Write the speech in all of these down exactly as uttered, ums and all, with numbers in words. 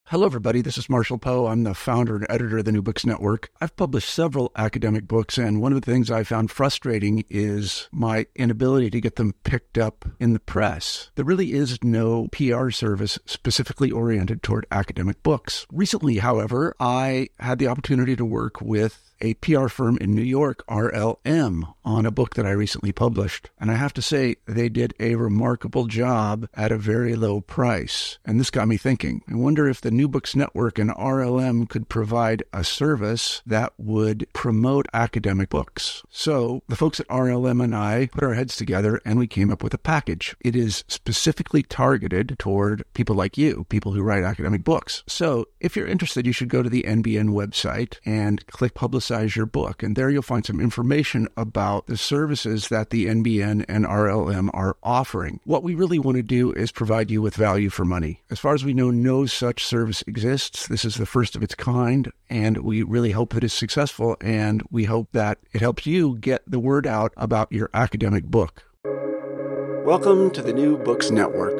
Hello, everybody. This is Marshall Poe. I'm the founder and editor of the New Books Network. I've published several academic books, and one of the things I found frustrating is my inability to get them picked up in the press. There really is no P R service specifically oriented toward academic books. Recently, however, I had the opportunity to work with a P R firm in New York, R L M, on a book that I recently published. And I have to say, they did a remarkable job at a very low price. And this got me thinking. I wonder if the New Books Network and R L M could provide a service that would promote academic books. So the folks at R L M and I put our heads together and we came up with a package. It is specifically targeted toward people like you, people who write academic books. So if you're interested, you should go to the N B N website and click Publicize your book. And there you'll find some information about the services that the N B N and R L M are offering. What we really want to do is provide you with value for money. As far as we know, no such service exists. This is the first of its kind, and we really hope that it's successful, and we hope that it helps you get the word out about your academic book. Welcome to the New Books Network.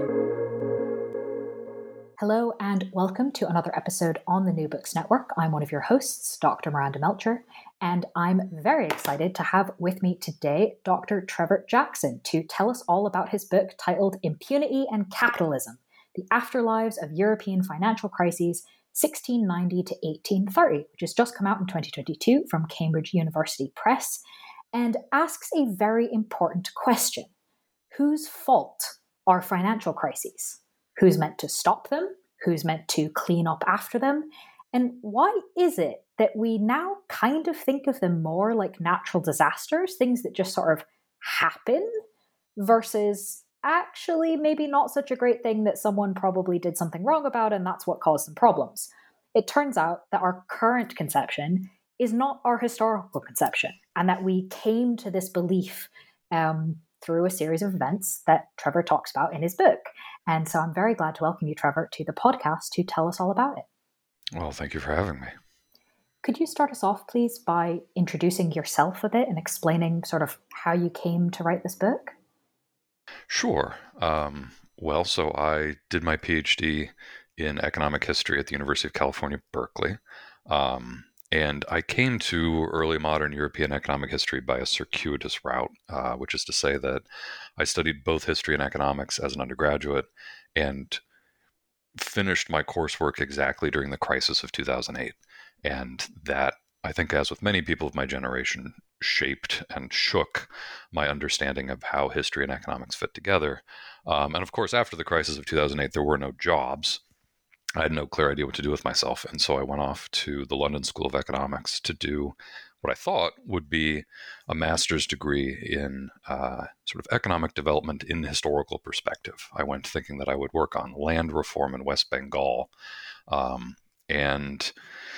Hello and welcome to another episode on the New Books Network. I'm one of your hosts, Doctor Miranda Melcher, and I'm very excited to have with me today Doctor Trevor Jackson to tell us all about his book titled Impunity and Capitalism: The Afterlives of European Financial Crises sixteen ninety to eighteen thirty, which has just come out in twenty twenty-two from Cambridge University Press, and asks a very important question. Whose fault are financial crises? Who's meant to stop them? Who's meant to clean up after them? And why is it that we now kind of think of them more like natural disasters, things that just sort of happen, versus actually maybe not such a great thing that someone probably did something wrong about and that's what caused some problems? It turns out that our current conception is not our historical conception, and that we came to this belief um, through a series of events that Trevor talks about in his book. And so I'm very glad to welcome you, Trevor, to the podcast to tell us all about it. Well, thank you for having me. Could you start us off, please, by introducing yourself a bit and explaining sort of how you came to write this book? Sure. Um, well, so I did my PhD in economic history at the University of California, Berkeley. Um, And I came to early modern European economic history by a circuitous route, uh, which is to say that I studied both history and economics as an undergraduate and finished my coursework exactly during the crisis of two thousand eight. And that, I think, as with many people of my generation, shaped and shook my understanding of how history and economics fit together. Um, and of course, after the crisis of two thousand eight, there were no jobs. I had no clear idea what to do with myself. And so I went off to the London School of Economics to do what I thought would be a master's degree in uh, sort of economic development in historical perspective. I went thinking that I would work on land reform in West Bengal, um, and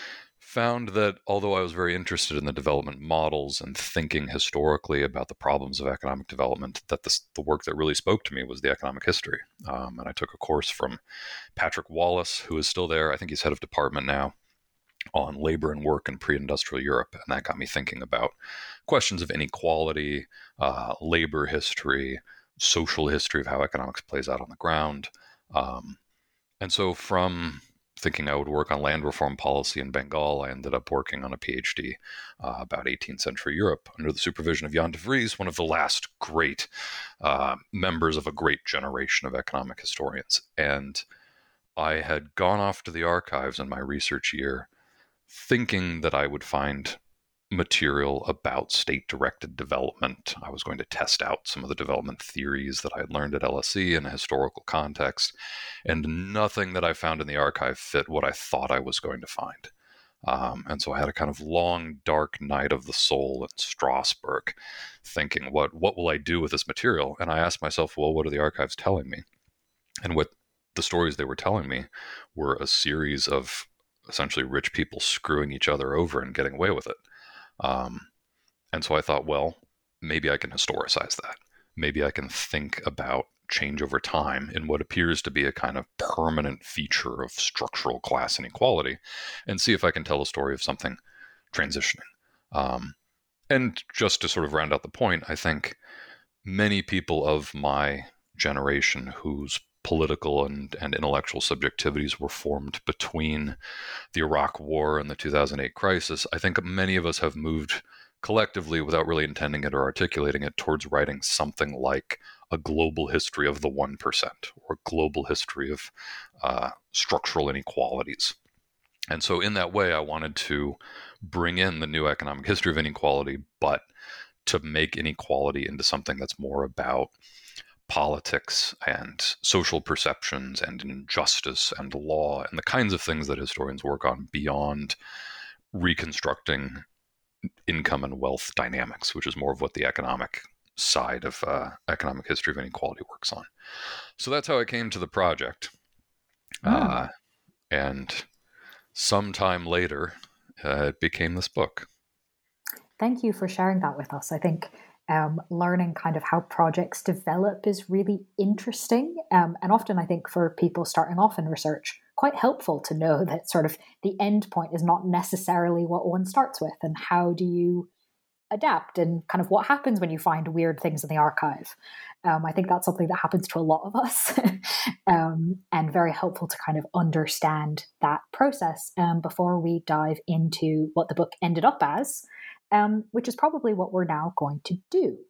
found that although I was very interested in the development models and thinking historically about the problems of economic development, that this, the work that really spoke to me was the economic history. Um, and I took a course from Patrick Wallace, who is still there. I think he's head of department now, on labor and work in pre-industrial Europe. And that got me thinking about questions of inequality, uh, labor history, social history of how economics plays out on the ground. Um, and so from thinking I would work on land reform policy in Bengal, I ended up working on a PhD uh, about eighteenth century Europe under the supervision of Jan de Vries, one of the last great uh, members of a great generation of economic historians. And I had gone off to the archives in my research year thinking that I would find material about state-directed development. I was going to test out some of the development theories that I had learned at L S E in a historical context, and nothing that I found in the archive fit what I thought I was going to find. Um, and so I had a kind of long, dark night of the soul in Strasbourg, thinking, what, what will I do with this material? And I asked myself, well, what are the archives telling me? And what the stories they were telling me were a series of essentially rich people screwing each other over and getting away with it. Um, and so I thought, well, maybe I can historicize that. Maybe I can think about change over time in what appears to be a kind of permanent feature of structural class inequality, and see if I can tell a story of something transitioning. Um, and just to sort of round out the point, I think many people of my generation whose political and, and intellectual subjectivities were formed between the Iraq War and the two thousand eight crisis, I think many of us have moved collectively, without really intending it or articulating it, towards writing something like a global history of the one percent or a global history of uh, structural inequalities. And so in that way, I wanted to bring in the new economic history of inequality, but to make inequality into something that's more about politics and social perceptions and injustice and law and the kinds of things that historians work on beyond reconstructing income and wealth dynamics, which is more of what the economic side of uh, economic history of inequality works on. So that's how I came to the project. Oh. Uh, and sometime later, uh, it became this book. Thank you for sharing that with us. I think um, learning kind of how projects develop is really interesting. Um, and often I think for people starting off in research, quite helpful to know that sort of the end point is not necessarily what one starts with, and how do you adapt, and kind of what happens when you find weird things in the archive. Um, I think that's something that happens to a lot of us, um, and very helpful to kind of understand that process um, before we dive into what the book ended up as, um, which is probably what we're now going to do.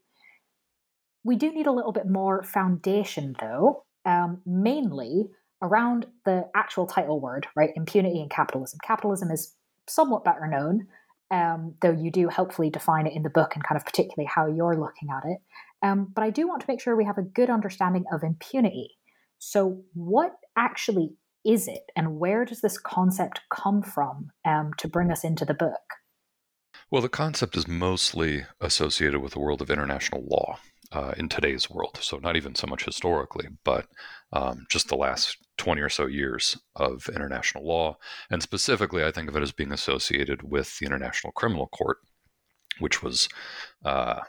We do need a little bit more foundation, though, um, mainly around the actual title word, right? Impunity and capitalism. Capitalism is somewhat better known, um, though you do helpfully define it in the book and kind of particularly how you're looking at it. Um, but I do want to make sure we have a good understanding of impunity. So what actually is it, and where does this concept come from um, to bring us into the book? Well, the concept is mostly associated with the world of international law uh, in today's world. So not even so much historically, but um, just the last twenty or so years of international law. And specifically, I think of it as being associated with the International Criminal Court, which was uh,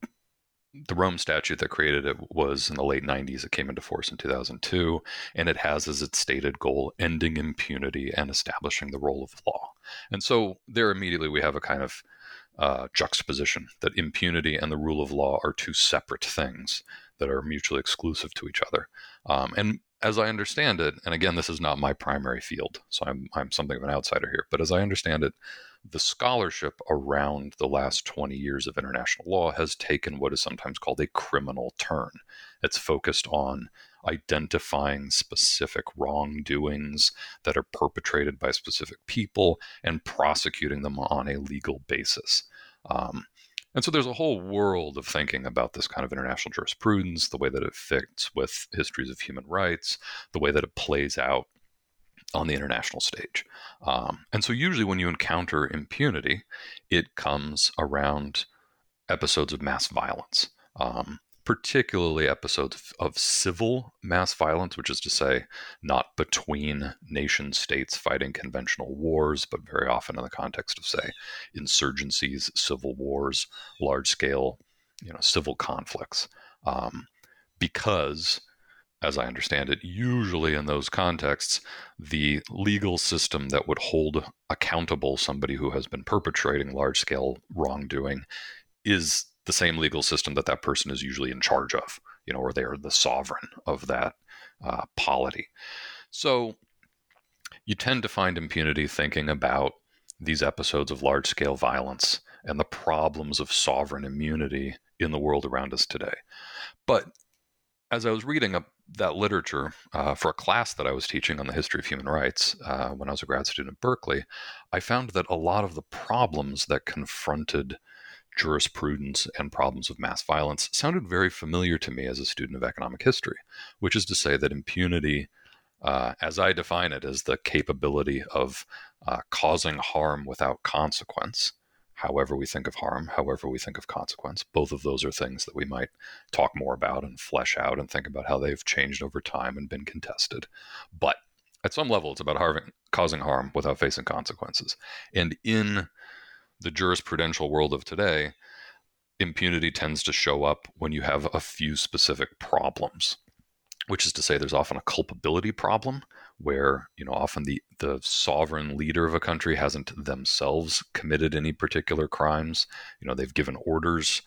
the Rome Statute that created it was in the late nineties. It came into force in two thousand two, and it has as its stated goal ending impunity and establishing the role of law. And so there immediately we have a kind of uh, juxtaposition that impunity and the rule of law are two separate things that are mutually exclusive to each other. Um, and as I understand it, and again, this is not my primary field, so I'm I'm something of an outsider here, but as I understand it, the scholarship around the last twenty years of international law has taken what is sometimes called a criminal turn. It's focused on identifying specific wrongdoings that are perpetrated by specific people and prosecuting them on a legal basis. Um, and so there's a whole world of thinking about this kind of international jurisprudence, the way that it fits with histories of human rights, the way that it plays out on the international stage. Um, and so usually when you encounter impunity, it comes around episodes of mass violence, um, particularly episodes of, of civil mass violence, which is to say not between nation states fighting conventional wars, but very often in the context of, say, insurgencies, civil wars, large-scale, you know, civil conflicts. Um, because as I understand it, usually in those contexts, the legal system that would hold accountable somebody who has been perpetrating large-scale wrongdoing is the same legal system that that person is usually in charge of, you know, or they are the sovereign of that uh, polity. So you tend to find impunity thinking about these episodes of large-scale violence and the problems of sovereign immunity in the world around us today. But as I was reading up that literature uh, for a class that I was teaching on the history of human rights uh, when I was a grad student at Berkeley, I found that a lot of the problems that confronted jurisprudence and problems of mass violence sounded very familiar to me as a student of economic history, which is to say that impunity, uh, as I define it, is the capability of uh, causing harm without consequence. However we think of harm, however we think of consequence, both of those are things that we might talk more about and flesh out and think about how they've changed over time and been contested. But at some level, it's about harming, causing harm without facing consequences. And in the jurisprudential world of today, impunity tends to show up when you have a few specific problems, which is to say there's often a culpability problem where, you know, often the, the sovereign leader of a country hasn't themselves committed any particular crimes. You know, they've given orders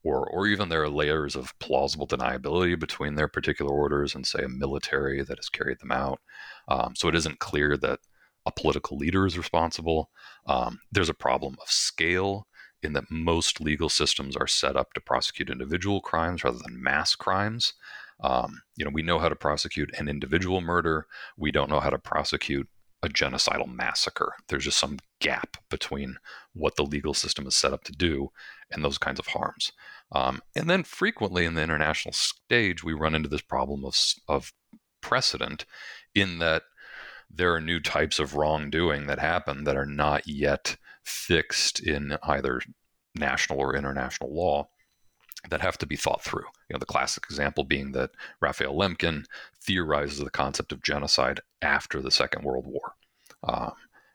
or or even there are layers of plausible deniability between their particular orders and, say, a military that has carried them out. Um, so it isn't clear that a political leader is responsible. Um, there's a problem of scale in that most legal systems are set up to prosecute individual crimes rather than mass crimes. Um, you know, we know how to prosecute an individual murder. We don't know how to prosecute a genocidal massacre. There's just some gap between what the legal system is set up to do and those kinds of harms. Um, and then frequently in the international stage, we run into this problem of, of precedent in that there are new types of wrongdoing that happen that are not yet fixed in either national or international law that have to be thought through. You know, the classic example being that Raphael Lemkin theorizes the concept of genocide after the Second World War, um,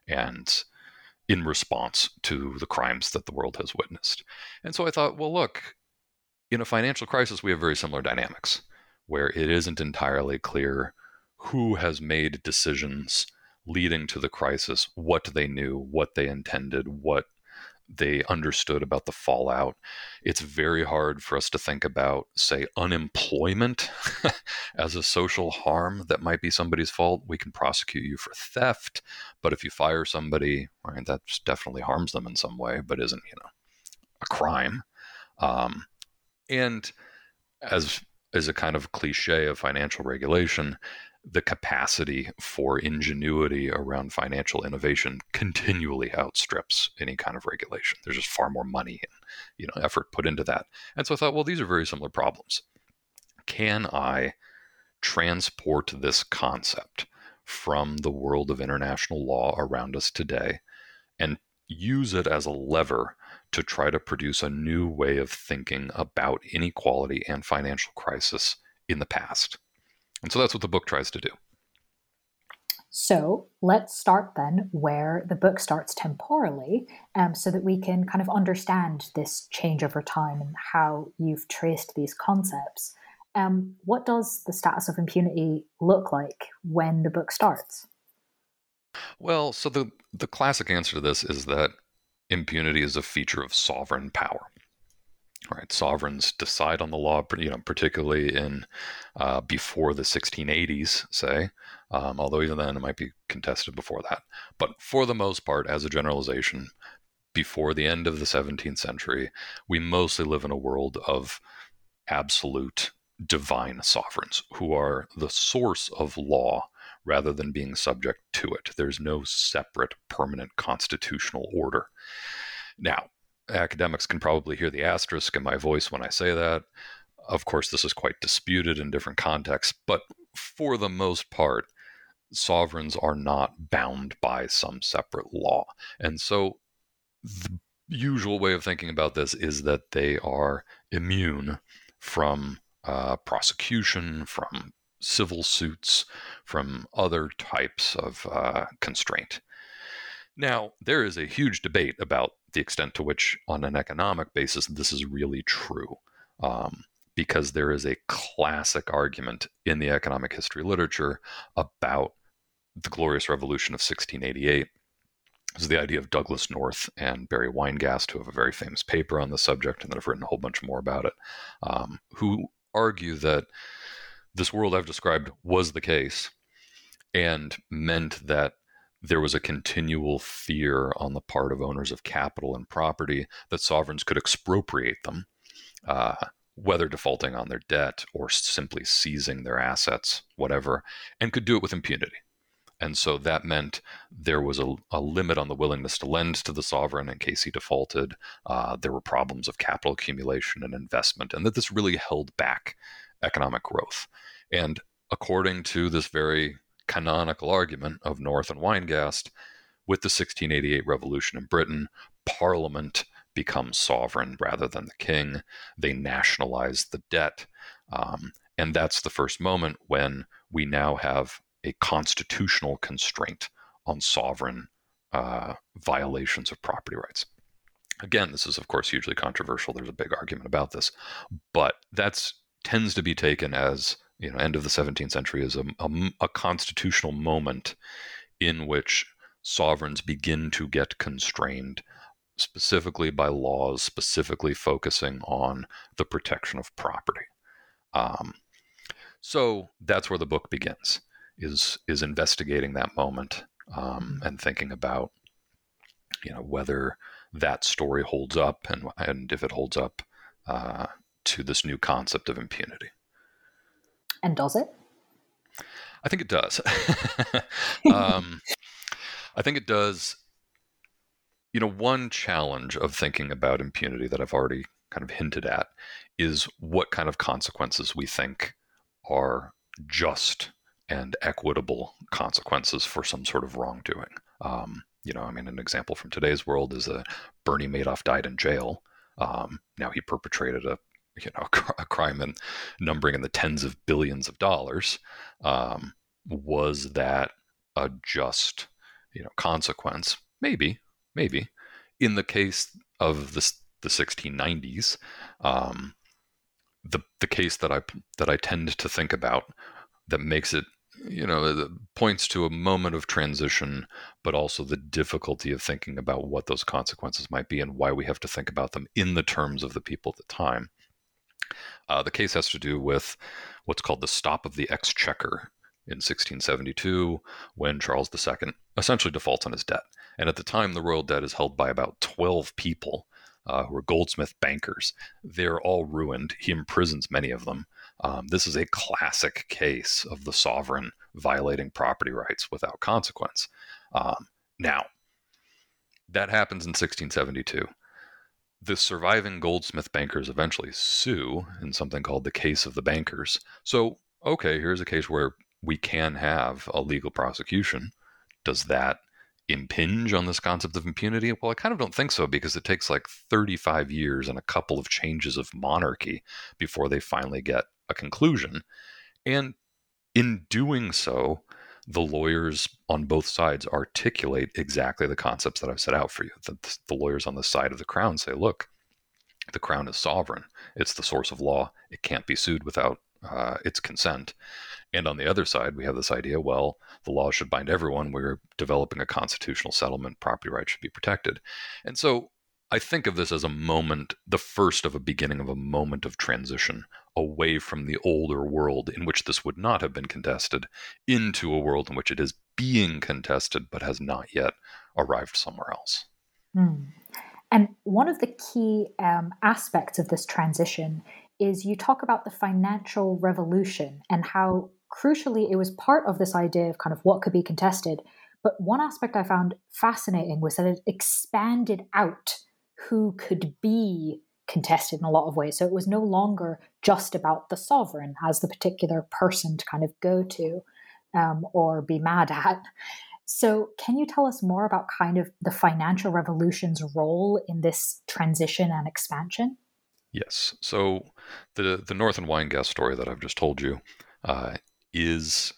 and in response to the crimes that the world has witnessed. And so I thought, well, look, in a financial crisis, we have very similar dynamics, where it isn't entirely clear who has made decisions leading to the crisis, what they knew, what they intended, what they understood about the fallout. It's very hard for us to think about, say, unemployment as a social harm that might be somebody's fault. We can prosecute you for theft, but if you fire somebody, right, that definitely harms them in some way, but isn't, you know, a crime. Um, and as as a kind of cliche of financial regulation, the capacity for ingenuity around financial innovation continually outstrips any kind of regulation. There's just far more money and, you know, effort put into that. And so I thought, well, these are very similar problems. Can I transport this concept from the world of international law around us today and use it as a lever to try to produce a new way of thinking about inequality and financial crisis in the past? And so that's what the book tries to do. So let's start then where the book starts temporally, um, so that we can kind of understand this change over time and how you've traced these concepts. Um, what does the status of impunity look like when the book starts? Well, so the, the classic answer to this is that impunity is a feature of sovereign power. Right, sovereigns decide on the law, you know, particularly in uh, before the sixteen eighties, say, um, although even then it might be contested before that. But for the most part, as a generalization, before the end of the seventeenth century, we mostly live in a world of absolute divine sovereigns who are the source of law rather than being subject to it. There's no separate permanent constitutional order. Now, academics can probably hear the asterisk in my voice when I say that. Of course, this is quite disputed in different contexts, but for the most part, sovereigns are not bound by some separate law. And so the usual way of thinking about this is that they are immune from uh, prosecution, from civil suits, from other types of uh, constraint. Now, there is a huge debate about the extent to which, on an economic basis, this is really true, um, because there is a classic argument in the economic history literature about the Glorious Revolution of sixteen eighty-eight. This is the idea of Douglas North and Barry Weingast, who have a very famous paper on the subject and that have written a whole bunch more about it, um, who argue that this world I've described was the case and meant that there was a continual fear on the part of owners of capital and property that sovereigns could expropriate them, uh, whether defaulting on their debt or simply seizing their assets, whatever, and could do it with impunity. And so that meant there was a, a limit on the willingness to lend to the sovereign in case he defaulted. Uh, there were problems of capital accumulation and investment, and that this really held back economic growth. And according to this very canonical argument of North and Weingast, with the sixteen eighty-eight revolution in Britain, Parliament becomes sovereign rather than the king. They nationalize the debt. Um, and that's the first moment when we now have a constitutional constraint on sovereign uh, violations of property rights. Again, this is, of course, hugely controversial. There's a big argument about this. But that's tends to be taken as, you know, end of the seventeenth century as a, a, a constitutional moment in which sovereigns begin to get constrained specifically by laws, specifically focusing on the protection of property. Um, so that's where the book begins, is is investigating that moment um, and thinking about, you know, whether that story holds up and and if it holds up uh, to this new concept of impunity. And does it? I think it does. um, I think it does. You know, one challenge of thinking about impunity that I've already kind of hinted at is what kind of consequences we think are just and equitable consequences for some sort of wrongdoing. Um, you know, I mean, an example from today's world is that Bernie Madoff died in jail. Um, now he perpetrated a you know, a crime in, numbering in the tens of billions of dollars. Um, was that a just, you know, consequence? Maybe, maybe. In the case of the the sixteen nineties, um, the the case that I that I tend to think about that makes it, you know, that points to a moment of transition, but also the difficulty of thinking about what those consequences might be and why we have to think about them in the terms of the people at the time. Uh, the case has to do with what's called the Stop of the Exchequer in sixteen seventy-two, when Charles the Second essentially defaults on his debt. And at the time, the royal debt is held by about twelve people uh, who are Goldsmith bankers. They're all ruined. He imprisons many of them. Um, this is a classic case of the sovereign violating property rights without consequence. Um, now, that happens in sixteen seventy-two. The surviving Goldsmith bankers eventually sue in something called the Case of the Bankers. So, okay, here's a case where we can have a legal prosecution. Does that impinge on this concept of impunity? Well, I kind of don't think so, because it takes like thirty-five years and a couple of changes of monarchy before they finally get a conclusion. And in doing so, the lawyers on both sides articulate exactly the concepts that I've set out for you. The, the lawyers on the side of the crown say, look, the crown is sovereign. It's the source of law. It can't be sued without uh, its consent. And on the other side, we have this idea, well, the law should bind everyone. We're developing a constitutional settlement. Property rights should be protected. And so I think of this as a moment, the first of a beginning of a moment of transition away from the older world in which this would not have been contested into a world in which it is being contested but has not yet arrived somewhere else. Mm. And one of the key um, aspects of this transition is you talk about the financial revolution and how crucially it was part of this idea of kind of what could be contested. But one aspect I found fascinating was that it expanded out who could be contested in a lot of ways. So it was no longer just about the sovereign as the particular person to kind of go to um, or be mad at. So can you tell us more about kind of the financial revolution's role in this transition and expansion? Yes. So the the North and Weingast story that I've just told you uh, is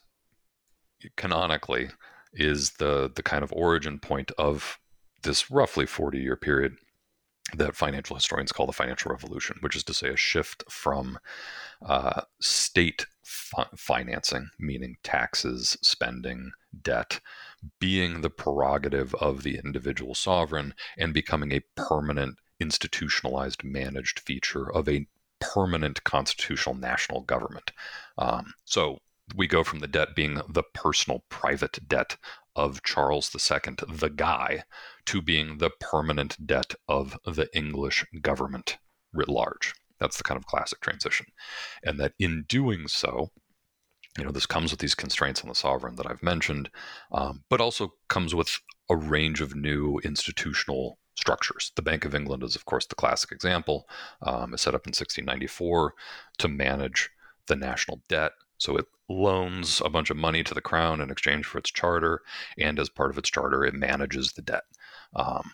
canonically is the the kind of origin point of this roughly forty-year period that financial historians call the financial revolution, which is to say a shift from uh, state fi- financing, meaning taxes, spending, debt, being the prerogative of the individual sovereign and becoming a permanent, institutionalized, managed feature of a permanent constitutional national government. Um, so we go from the debt being the personal private debt of Charles the Second, the guy, to being the permanent debt of the English government writ large. That's the kind of classic transition. And that in doing so, you know, this comes with these constraints on the sovereign that I've mentioned, um, but also comes with a range of new institutional structures. The Bank of England is, of course, the classic example. Um, it's set up in sixteen ninety-four to manage the national debt. So it loans a bunch of money to the crown in exchange for its charter, and as part of its charter, it manages the debt. Um,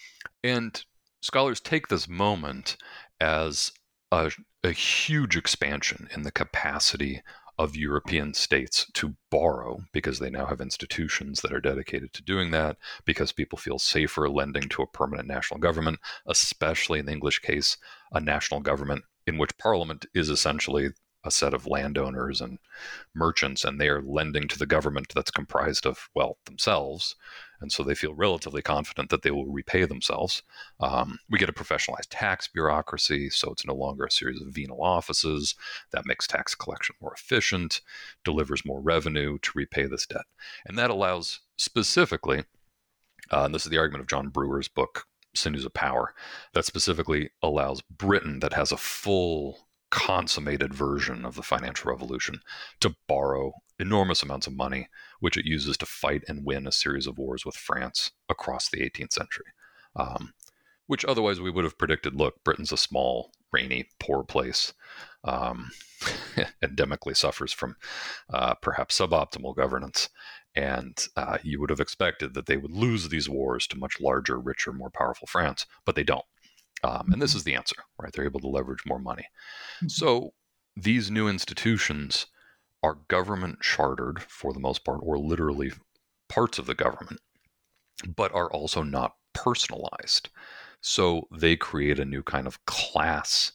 and scholars take this moment as a, a huge expansion in the capacity of European states to borrow, because they now have institutions that are dedicated to doing that, because people feel safer lending to a permanent national government, especially in the English case, a national government in which Parliament is essentially a set of landowners and merchants, and they are lending to the government that's comprised of, well, themselves, And so they feel relatively confident that they will repay themselves. Um, we get a professionalized tax bureaucracy, so it's no longer a series of venal offices. That makes tax collection more efficient, delivers more revenue to repay this debt. And that allows specifically, uh, and this is the argument of John Brewer's book, Sinews of Power, that specifically allows Britain, that has a full consummated version of the financial revolution, to borrow enormous amounts of money, which it uses to fight and win a series of wars with France across the eighteenth century. Um, which otherwise we would have predicted, look, Britain's a small, rainy, poor place, um, endemically suffers from uh, perhaps suboptimal governance. And uh, you would have expected that they would lose these wars to much larger, richer, more powerful France, but they don't. Um, and this is the answer, right? They're able to leverage more money. Mm-hmm. So these new institutions are government chartered for the most part, or literally parts of the government, but are also not personalized. So they create a new kind of class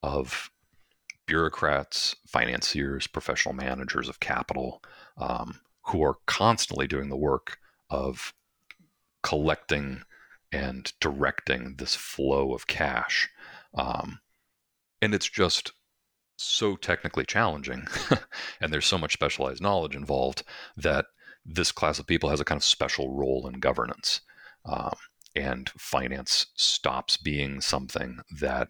of bureaucrats, financiers, professional managers of capital, um, who are constantly doing the work of collecting and directing this flow of cash. Um, and it's just so technically challenging, and there's so much specialized knowledge involved, that this class of people has a kind of special role in governance. Um, and finance stops being something that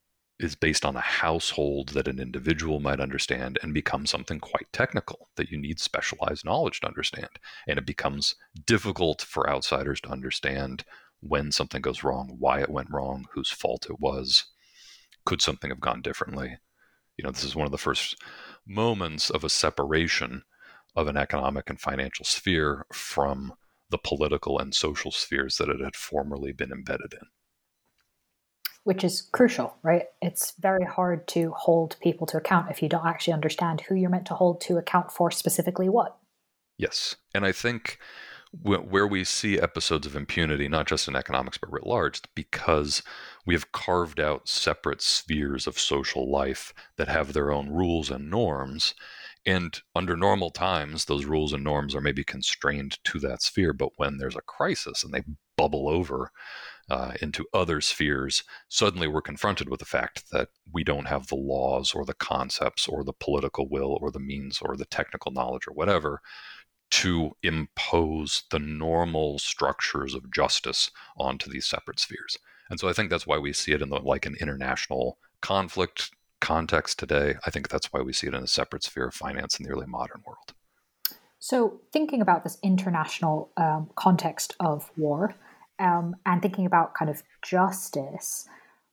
is based on a household that an individual might understand, and becomes something quite technical that you need specialized knowledge to understand. And it becomes difficult for outsiders to understand when something goes wrong, why it went wrong, whose fault it was, could something have gone differently. You know, this is one of the first moments of a separation of an economic and financial sphere from the political and social spheres that it had formerly been embedded in. Which is crucial, right? It's very hard to hold people to account if you don't actually understand who you're meant to hold to account for specifically what. Yes. And I think where we see episodes of impunity, not just in economics, but writ large, because we have carved out separate spheres of social life that have their own rules and norms. And under normal times, those rules and norms are maybe constrained to that sphere. But when there's a crisis and they bubble over uh, into other spheres, suddenly we're confronted with the fact that we don't have the laws or the concepts or the political will or the means or the technical knowledge or whatever to impose the normal structures of justice onto these separate spheres. And so I think that's why we see it in the, like an international conflict context today. I think that's why we see it in a separate sphere of finance in the early modern world. So thinking about this international um, context of war um, and thinking about kind of justice,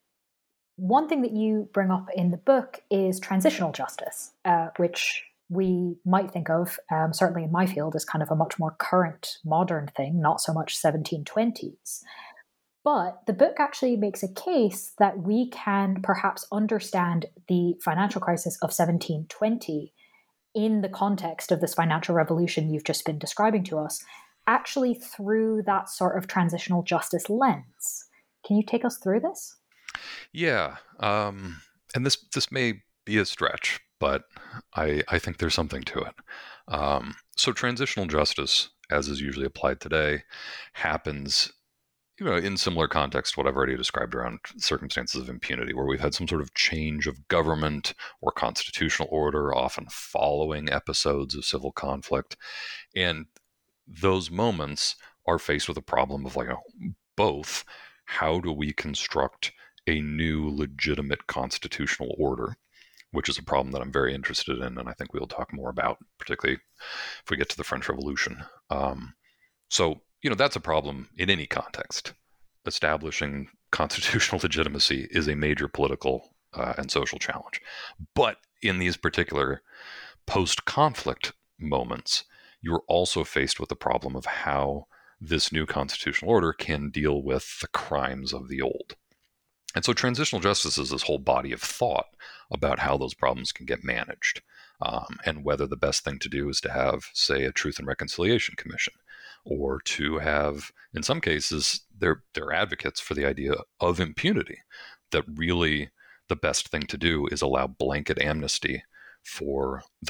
one thing that you bring up in the book is transitional justice, uh, which we might think of, um, certainly in my field, as kind of a much more current, modern thing, not so much seventeen twenties. But the book actually makes a case that we can perhaps understand the financial crisis of seventeen twenty in the context of this financial revolution you've just been describing to us, actually through that sort of transitional justice lens. Can you take us through this? Yeah, um, and this this may be a stretch, but I, I think there's something to it. Um, so transitional justice, as is usually applied today, happens, you know, in similar context to what I've already described around circumstances of impunity, where we've had some sort of change of government or constitutional order, often following episodes of civil conflict. And those moments are faced with a problem of, like, you know, both, how do we construct a new legitimate constitutional order, which is a problem that I'm very interested in, and I think we'll talk more about, particularly if we get to the French Revolution. Um, so, you know, that's a problem in any context. Establishing constitutional legitimacy is a major political uh, and social challenge. But in these particular post-conflict moments, you're also faced with the problem of how this new constitutional order can deal with the crimes of the old. And so transitional justice is this whole body of thought about how those problems can get managed, um, and whether the best thing to do is to have, say, a Truth and Reconciliation Commission, or to have, in some cases, they're, they're advocates for the idea of impunity, that really the best thing to do is allow blanket amnesty for the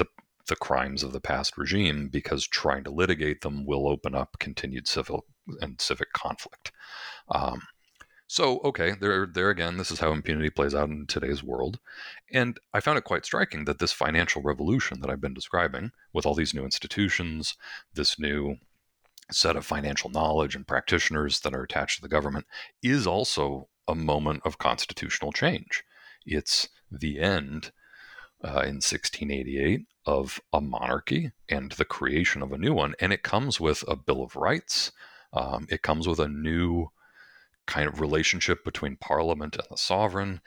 the crimes of the past regime, because trying to litigate them will open up continued civil and civic conflict. Um, so, okay, there, there again, this is how impunity plays out in today's world. And I found it quite striking that this financial revolution that I've been describing, with all these new institutions, this new set of financial knowledge and practitioners that are attached to the government, is also a moment of constitutional change. It's the end uh, in sixteen eighty-eight of a monarchy and the creation of a new one. And it comes with a Bill of Rights. Um, it comes with a new kind of relationship between Parliament and the sovereign.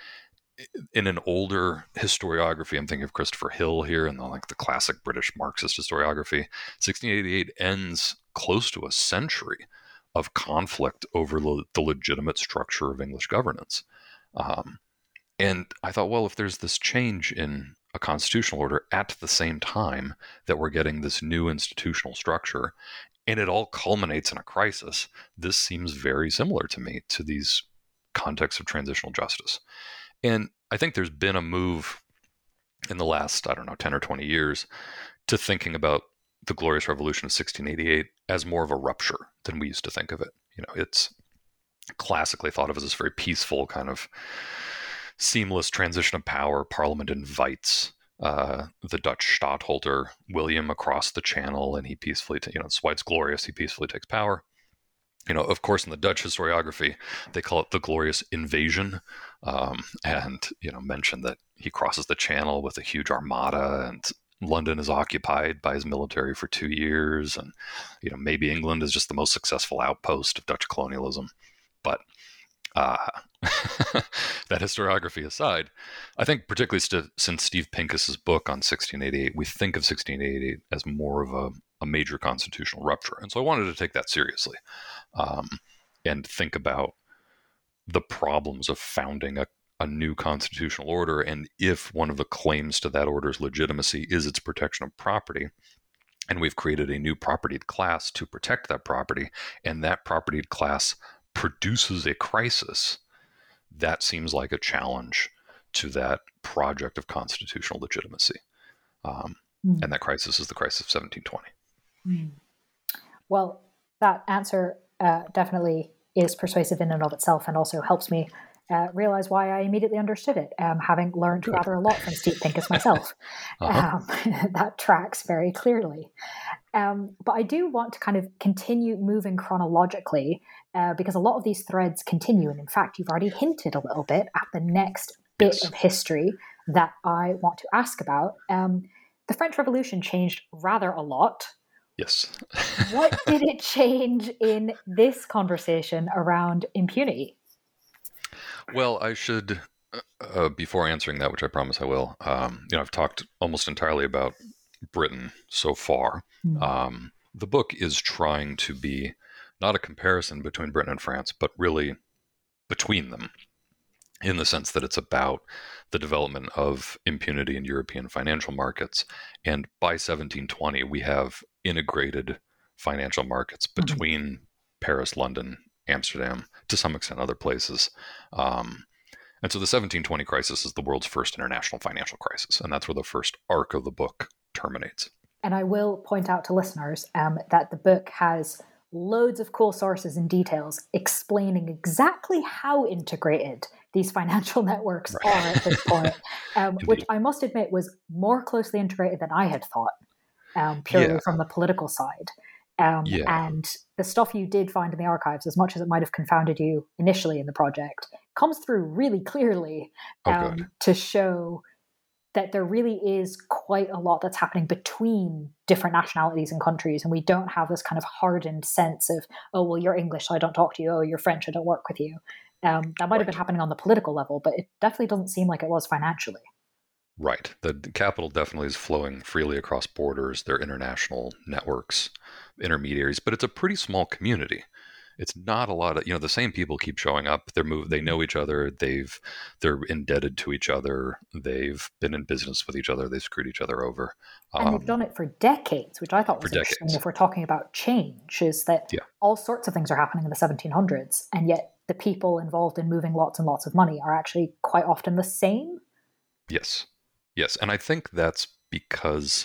In an older historiography, I'm thinking of Christopher Hill here and the, like the classic British Marxist historiography, sixteen eighty-eight ends close to a century of conflict over le- the legitimate structure of English governance. Um, and I thought, well, if there's this change in a constitutional order at the same time that we're getting this new institutional structure, and it all culminates in a crisis, this seems very similar to me to these contexts of transitional justice. And I think there's been a move in the last, I don't know, ten or twenty years to thinking about the Glorious Revolution of sixteen eighty-eight as more of a rupture than we used to think of it. You know, it's classically thought of as this very peaceful kind of seamless transition of power. Parliament invites uh, the Dutch Stadtholder William across the Channel, and he peacefully, t- you know, that's why it's glorious. He peacefully takes power. You know, of course, in the Dutch historiography, they call it the Glorious Invasion, um, and, you know, mention that he crosses the Channel with a huge armada, and London is occupied by his military for two years. And, you know, maybe England is just the most successful outpost of Dutch colonialism. But uh, that historiography aside, I think particularly st- since Steve Pincus's book on sixteen eighty-eight, we think of sixteen eighty-eight as more of a, a major constitutional rupture. And so I wanted to take that seriously um, and think about the problems of founding a, a new constitutional order, and if one of the claims to that order's legitimacy is its protection of property, and we've created a new propertied class to protect that property, and that propertied class produces a crisis, that seems like a challenge to that project of constitutional legitimacy. Um, mm. And that crisis is the crisis of seventeen twenty. Mm. Well, that answer uh, definitely is persuasive in and of itself, and also helps me uh, realize why I immediately understood it, um, having learned Good. rather a lot from Steve Pincus myself. uh-huh. um, that tracks very clearly. Um, but I do want to kind of continue moving chronologically, uh, because a lot of these threads continue. And in fact, you've already hinted a little bit at the next bit yes. of history that I want to ask about. Um, the French Revolution changed rather a lot. Yes. What did it change in this conversation around impunity? Well, I should, uh, before answering that, which I promise I will, um, you know, I've talked almost entirely about Britain so far. Mm. Um, the book is trying to be not a comparison between Britain and France, but really between them, in the sense that it's about the development of impunity in European financial markets. And by seventeen twenty, we have integrated financial markets between mm-hmm. Paris, London, Amsterdam, to some extent other places. Um, and so the seventeen twenty crisis is the world's first international financial crisis. And that's where the first arc of the book terminates. And I will point out to listeners um, that the book has loads of cool sources and details explaining exactly how integrated these financial networks right. are at this point, um, which I must admit was more closely integrated than I had thought, um, purely yeah. from the political side. Um, yeah. And the stuff you did find in the archives, as much as it might have confounded you initially in the project, comes through really clearly um, oh, to show that there really is quite a lot that's happening between different nationalities and countries. And we don't have this kind of hardened sense of, oh, well, you're English, so I don't talk to you. Oh, you're French, I don't work with you. Um, that might right. have been happening on the political level, but it definitely doesn't seem like it was financially. Right. The capital definitely is flowing freely across borders. There are international networks, intermediaries, but it's a pretty small community. It's not a lot of, you know, the same people keep showing up. They're move, they know each other. They've, they're indebted to each other. They've been in business with each other. They've screwed each other over. And um, they've done it for decades, which I thought was interesting. Decades. If we're talking about change, is that yeah. all sorts of things are happening in the seventeen hundreds, and yet the people involved in moving lots and lots of money are actually quite often the same. Yes. Yes. And I think that's because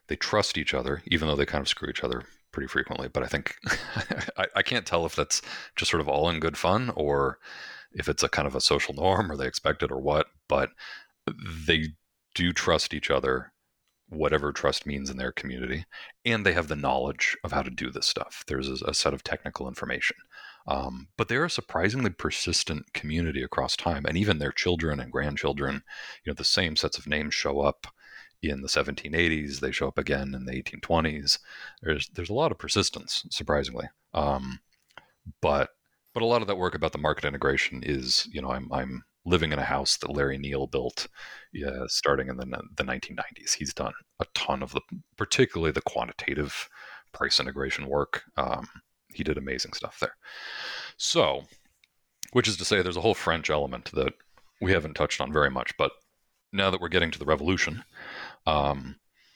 they trust each other, even though they kind of screw each other pretty frequently. But I think I, I can't tell if that's just sort of all in good fun or if it's a kind of a social norm or they expect it or what. But they do trust each other, whatever trust means in their community, and they have the knowledge of how to do this stuff. There's a, a set of technical information. Um, but they're a surprisingly persistent community across time, and even their children and grandchildren, you know, the same sets of names show up in the seventeen eighties. They show up again in the eighteen twenties. There's there's a lot of persistence, surprisingly. Um, but but a lot of that work about the market integration is, you know, I'm I'm living in a house that Larry Neal built, yeah, starting in the the nineteen nineties. He's done a ton of the, particularly the quantitative price integration work. Um, he did amazing stuff there. So, which is to say, there's a whole French element that we haven't touched on very much. But now that we're getting to the revolution, um,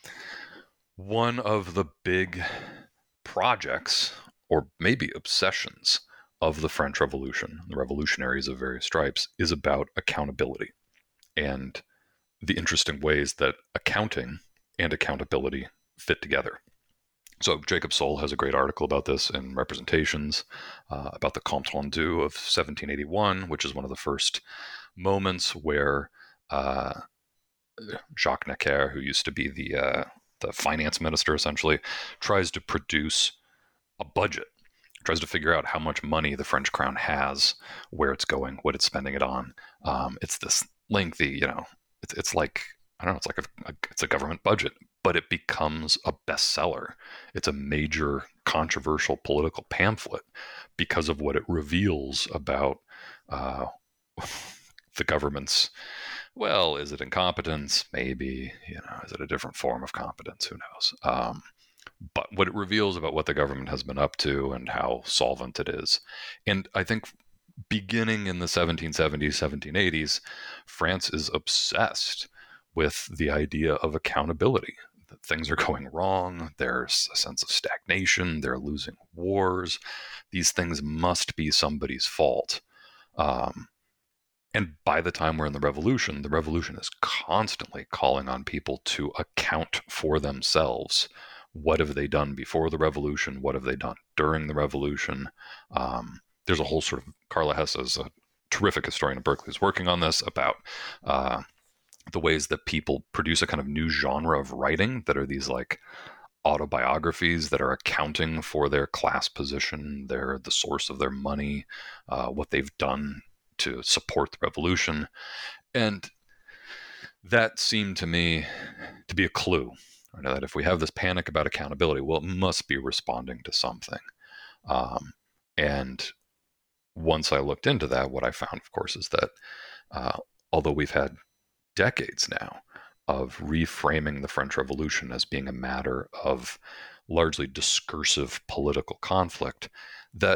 one of the big projects, or maybe obsessions, of the French Revolution, the revolutionaries of various stripes, is about accountability and the interesting ways that accounting and accountability fit together. So Jacob Sohl has a great article about this in Representations, uh, about the Compte Rendu of seventeen eighty-one, which is one of the first moments where uh, Jacques Necker, who used to be the uh, the finance minister, essentially, tries to produce a budget, tries to figure out how much money the French crown has, where it's going, what it's spending it on. Um, it's this lengthy, you know, it's it's like, I don't know, it's like a, a it's a government budget, but it becomes a bestseller. It's a major controversial political pamphlet because of what it reveals about uh, the government's, well, is it incompetence? Maybe, you know, is it a different form of competence? Who knows? Um, but what it reveals about what the government has been up to and how solvent it is. And I think beginning in the seventeen seventies, seventeen eighties, France is obsessed with the idea of accountability. That things are going wrong. There's a sense of stagnation. They're losing wars. These things must be somebody's fault. Um, and by the time we're in the revolution, the revolution is constantly calling on people to account for themselves. What have they done before the revolution? What have they done during the revolution? Um, there's a whole sort of, Carla Hess is a terrific historian at Berkeley who's working on this, about uh, the ways that people produce a kind of new genre of writing that are these like autobiographies that are accounting for their class position, their the source of their money, uh, what they've done to support the revolution. And that seemed to me to be a clue, right, that if we have this panic about accountability, well, it must be responding to something. Um, and once I looked into that, what I found, of course, is that uh, although we've had decades now of reframing the French Revolution as being a matter of largely discursive political conflict, that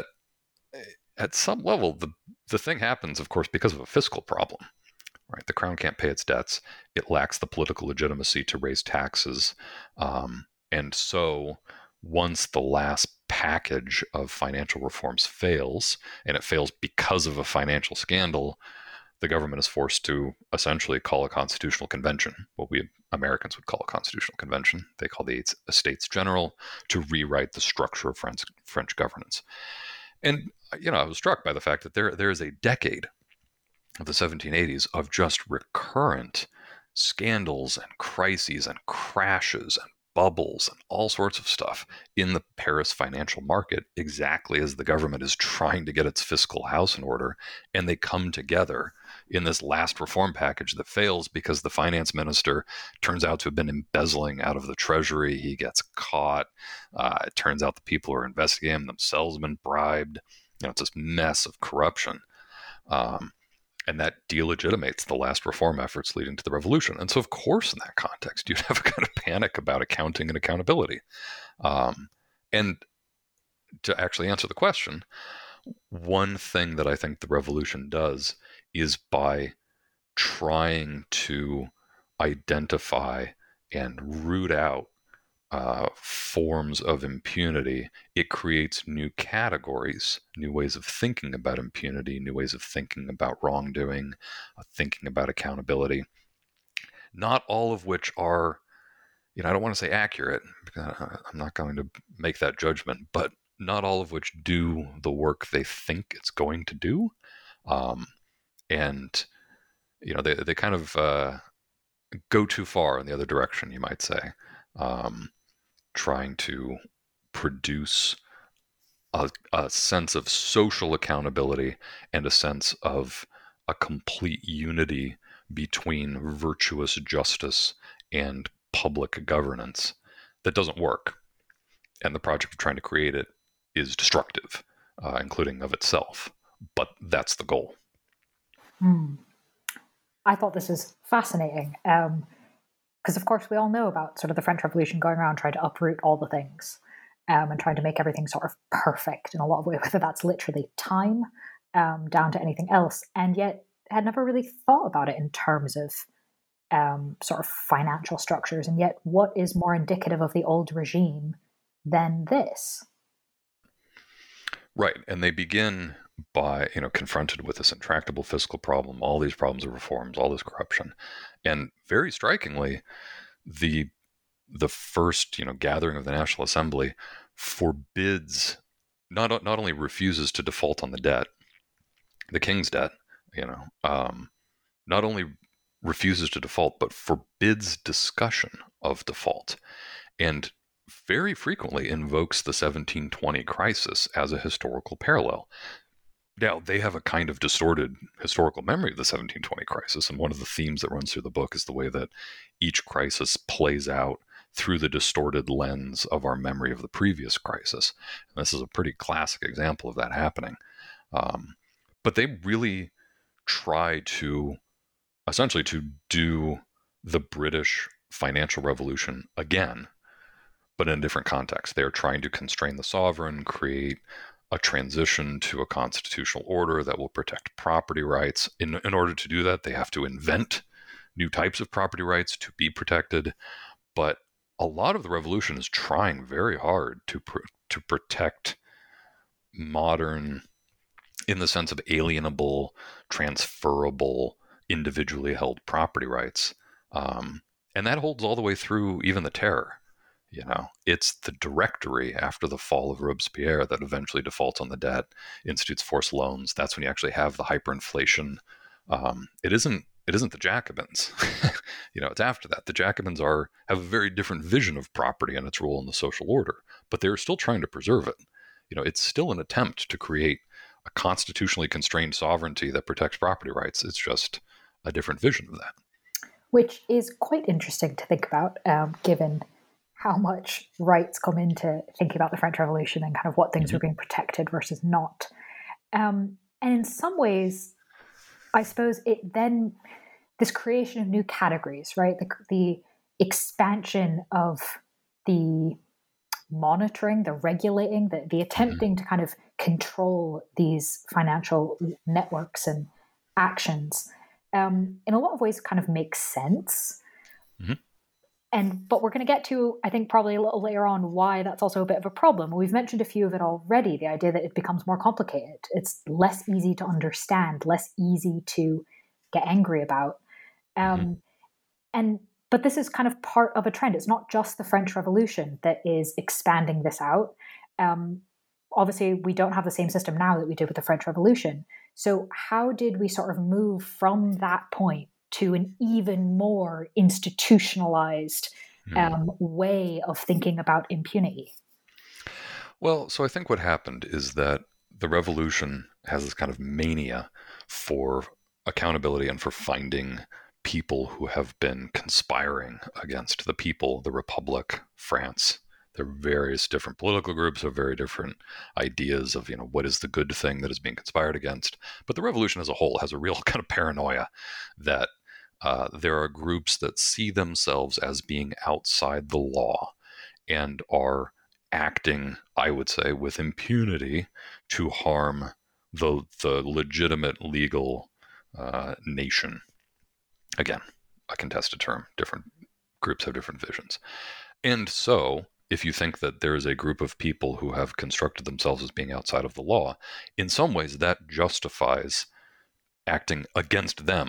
at some level, the, the thing happens, of course, because of a fiscal problem. Right, the crown can't pay its debts. It lacks the political legitimacy to raise taxes. Um, and so once the last package of financial reforms fails, and it fails because of a financial scandal, the government is forced to essentially call a constitutional convention, what we Americans would call a constitutional convention. They call the Estates General, to rewrite the structure of French, French governance. And, you know, I was struck by the fact that there there is a decade of the seventeen eighties of just recurrent scandals and crises and crashes and bubbles and all sorts of stuff in the Paris financial market, exactly as the government is trying to get its fiscal house in order. And they come together in this last reform package that fails because the finance minister turns out to have been embezzling out of the treasury. He gets caught. Uh, it turns out the people who are investigating him themselves have been bribed. You know, it's this mess of corruption. Um, And that delegitimates the last reform efforts leading to the revolution. And so, of course, in that context, you'd have a kind of panic about accounting and accountability. Um, and to actually answer the question, one thing that I think the revolution does is by trying to identify and root out Uh, forms of impunity, it creates new categories, new ways of thinking about impunity, new ways of thinking about wrongdoing, uh, thinking about accountability, not all of which are, you know, I don't want to say accurate, because I'm not going to make that judgment, but not all of which do the work they think it's going to do. Um, and, you know, they, they kind of uh, go too far in the other direction, you might say, um, trying to produce a, a sense of social accountability and a sense of a complete unity between virtuous justice and public governance that doesn't work. And the project of trying to create it is destructive, uh, including of itself. But that's the goal. Hmm. I thought this was fascinating. Um, because of course we all know about sort of the French Revolution going around trying to uproot all the things um, and trying to make everything sort of perfect in a lot of ways, whether that's literally time um, down to anything else. And yet had never really thought about it in terms of um, sort of financial structures. And yet what is more indicative of the old regime than this? Right. And they begin by, you know, confronted with this intractable fiscal problem, all these problems of reforms, all this corruption. And very strikingly, the the first, you know, gathering of the National Assembly forbids, not not only refuses to default on the debt, the king's debt, you know, um, not only refuses to default, but forbids discussion of default. And very frequently invokes the seventeen twenty crisis as a historical parallel. Now, they have a kind of distorted historical memory of the seventeen twenty crisis, and one of the themes that runs through the book is the way that each crisis plays out through the distorted lens of our memory of the previous crisis. And this is a pretty classic example of that happening. Um, but they really try to, essentially, to do the British financial revolution again, but in a different context. They are trying to constrain the sovereign, create a transition to a constitutional order that will protect property rights. In, in order to do that, they have to invent new types of property rights to be protected. But a lot of the revolution is trying very hard to pr- to protect modern, in the sense of alienable, transferable, individually held property rights. Um, and that holds all the way through even the Terror. You know, it's the Directory after the fall of Robespierre that eventually defaults on the debt, institutes forced loans. That's when you actually have the hyperinflation. Um, it isn't. It isn't the Jacobins. You know, it's after that. The Jacobins are have a very different vision of property and its role in the social order, but they're still trying to preserve it. You know, it's still an attempt to create a constitutionally constrained sovereignty that protects property rights. It's just a different vision of that. Which is quite interesting to think about, um, given how much rights come into thinking about the French Revolution and kind of what things mm-hmm. were being protected versus not. Um, and in some ways, I suppose it then, this creation of new categories, right? The, the expansion of the monitoring, the regulating, the, the attempting mm-hmm. to kind of control these financial networks and actions, um, in a lot of ways kind of makes sense. Mm-hmm. And but we're going to get to, I think, probably a little later on why that's also a bit of a problem. We've mentioned a few of it already, the idea that it becomes more complicated. It's less easy to understand, less easy to get angry about. Um, mm-hmm. And but this is kind of part of a trend. It's not just the French Revolution that is expanding this out. Um, obviously, we don't have the same system now that we did with the French Revolution. So how did we sort of move from that point to an even more institutionalized um, way of thinking about impunity? Well, so I think what happened is that the revolution has this kind of mania for accountability and for finding people who have been conspiring against the people, the Republic, France. There are various different political groups with very different ideas of, you know, what is the good thing that is being conspired against. But the revolution as a whole has a real kind of paranoia that uh, there are groups that see themselves as being outside the law and are acting, I would say, with impunity to harm the the legitimate legal uh, nation. Again, a contested term. Different groups have different visions. And so, if you think that there is a group of people who have constructed themselves as being outside of the law, in some ways that justifies acting against them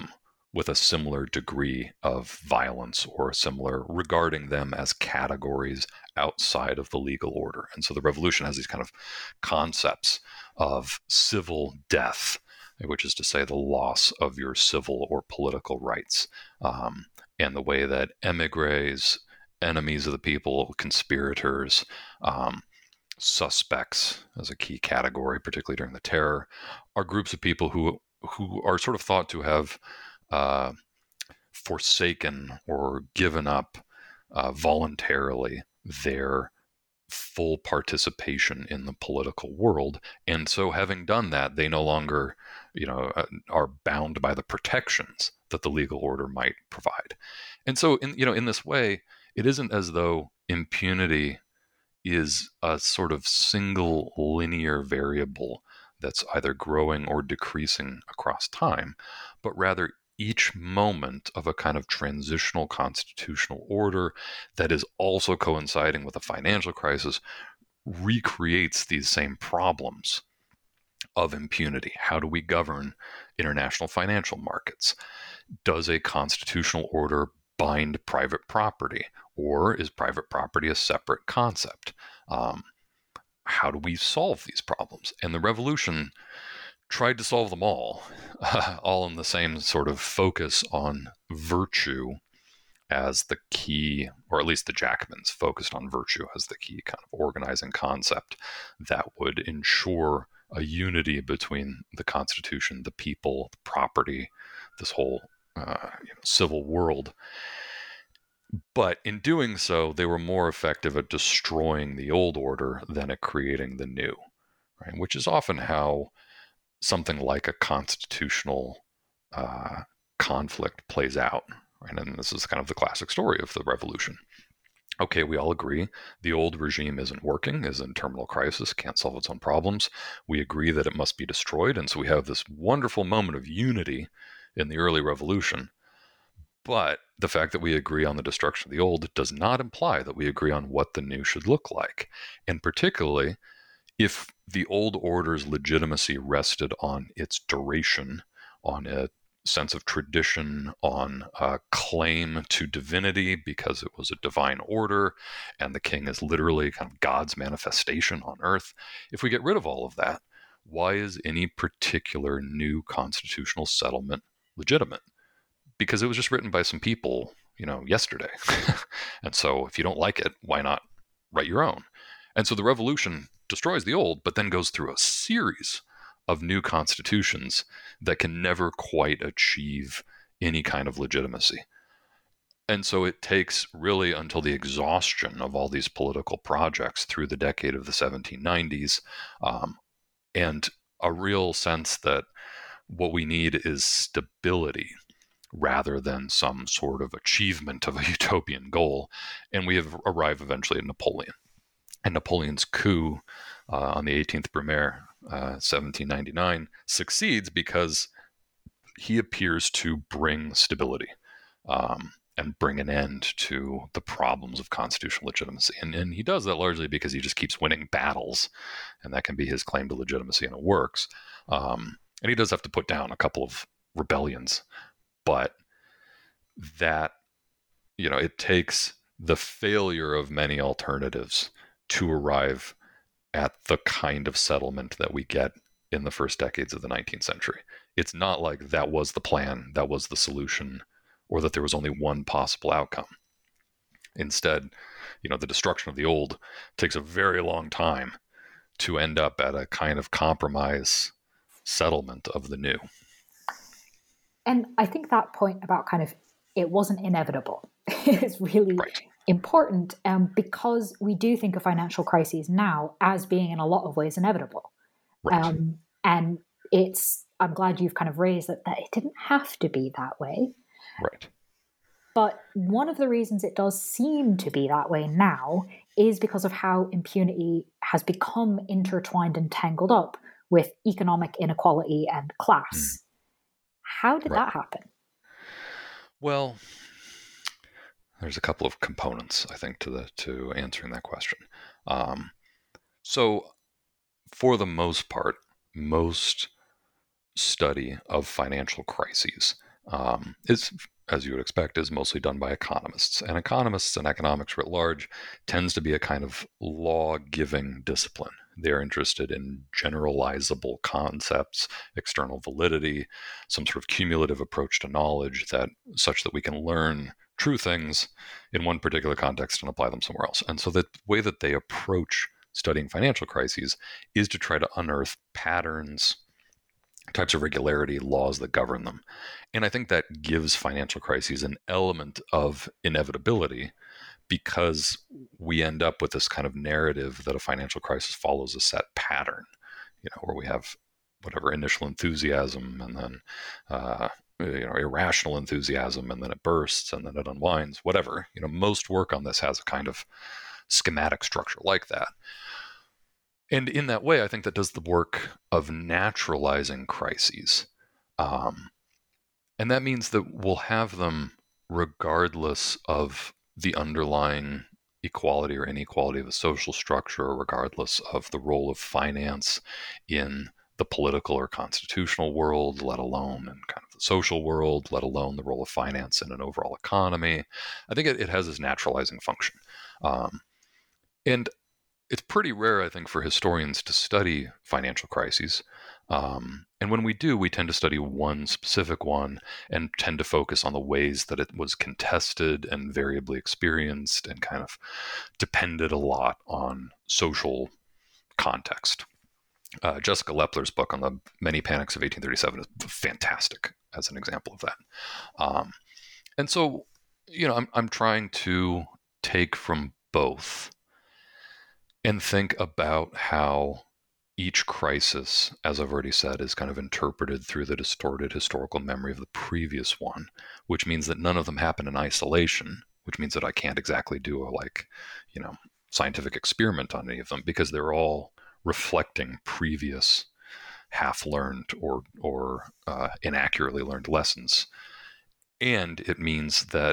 with a similar degree of violence or similar regarding them as categories outside of the legal order. And so the revolution has these kind of concepts of civil death, which is to say the loss of your civil or political rights, um, and the way that emigres, enemies of the people, conspirators, um, suspects as a key category, particularly during the terror, are groups of people who who are sort of thought to have uh, forsaken or given up uh, voluntarily their full participation in the political world, and so having done that, they no longer, you know, uh, are bound by the protections that the legal order might provide. And so, in you know, in this way, it isn't as though impunity is a sort of single linear variable that's either growing or decreasing across time, but rather each moment of a kind of transitional constitutional order that is also coinciding with a financial crisis recreates these same problems of impunity. How do we govern international financial markets? Does a constitutional order bind private property, or is private property a separate concept? Um, how do we solve these problems? And the revolution tried to solve them all, uh, all in the same sort of focus on virtue as the key, or at least the Jacobins focused on virtue as the key kind of organizing concept that would ensure a unity between the Constitution, the people, the property, this whole uh, you know, civil world. But in doing so, they were more effective at destroying the old order than at creating the new, right? Which is often how something like a constitutional uh, conflict plays out, right? And this is kind of the classic story of the revolution. Okay, we all agree the old regime isn't working, is in terminal crisis, can't solve its own problems. We agree that it must be destroyed, and so we have this wonderful moment of unity in the early revolution. But the fact that we agree on the destruction of the old does not imply that we agree on what the new should look like. And particularly, if the old order's legitimacy rested on its duration, on a sense of tradition, on a claim to divinity because it was a divine order, and the king is literally kind of God's manifestation on earth, if we get rid of all of that, why is any particular new constitutional settlement legitimate? Because it was just written by some people, you know, yesterday. And so if you don't like it, why not write your own? And so the revolution destroys the old, but then goes through a series of new constitutions that can never quite achieve any kind of legitimacy. And so it takes really until the exhaustion of all these political projects through the decade of the seventeen nineties, um, and a real sense that what we need is stability rather than some sort of achievement of a utopian goal. And we have arrived eventually at Napoleon. And Napoleon's coup uh, on the eighteenth Brumaire, uh, seventeen ninety-nine, succeeds because he appears to bring stability um, and bring an end to the problems of constitutional legitimacy. And, and he does that largely because he just keeps winning battles, and that can be his claim to legitimacy, and it works. Um, and he does have to put down a couple of rebellions. But that, you know, it takes the failure of many alternatives to arrive at the kind of settlement that we get in the first decades of the nineteenth century. It's not like that was the plan, that was the solution, or that there was only one possible outcome. Instead, you know, the destruction of the old takes a very long time to end up at a kind of compromise settlement of the new. And I think that point about kind of it wasn't inevitable is really right. important um, because we do think of financial crises now as being in a lot of ways inevitable. Right. Um, and it's, I'm glad you've kind of raised that, that it didn't have to be that way. Right. But one of the reasons it does seem to be that way now is because of how impunity has become intertwined and tangled up with economic inequality and class. Mm. How did right. that happen? Well, there's a couple of components, I think, to the to answering that question. Um, so, for the most part, most study of financial crises um, is, as you would expect, is mostly done by economists. And economists and economics writ large tends to be a kind of law-giving discipline. They're interested in generalizable concepts, external validity, some sort of cumulative approach to knowledge that such that we can learn true things in one particular context and apply them somewhere else. And so the way that they approach studying financial crises is to try to unearth patterns, types of regularity, laws that govern them. And I think that gives financial crises an element of inevitability, because we end up with this kind of narrative that a financial crisis follows a set pattern, you know, where we have whatever initial enthusiasm and then, uh, you know, irrational enthusiasm, and then it bursts and then it unwinds, whatever. You know, most work on this has a kind of schematic structure like that. And in that way, I think that does the work of naturalizing crises. Um, and that means that we'll have them regardless of the underlying equality or inequality of the social structure, or regardless of the role of finance in the political or constitutional world, let alone in kind of the social world, let alone the role of finance in an overall economy. I think it, it has this naturalizing function. Um, and it's pretty rare, I think, for historians to study financial crises. Um, and when we do, we tend to study one specific one and tend to focus on the ways that it was contested and variably experienced and kind of depended a lot on social context. Uh, Jessica Lepler's book on the Many Panics of eighteen thirty-seven is fantastic as an example of that. Um, and so, you know, I'm, I'm trying to take from both and think about how each crisis, as I've already said, is kind of interpreted through the distorted historical memory of the previous one, which means that none of them happen in isolation, which means that I can't exactly do a, like, you know, scientific experiment on any of them, because they're all reflecting previous half-learned or, or uh, inaccurately learned lessons. And it means that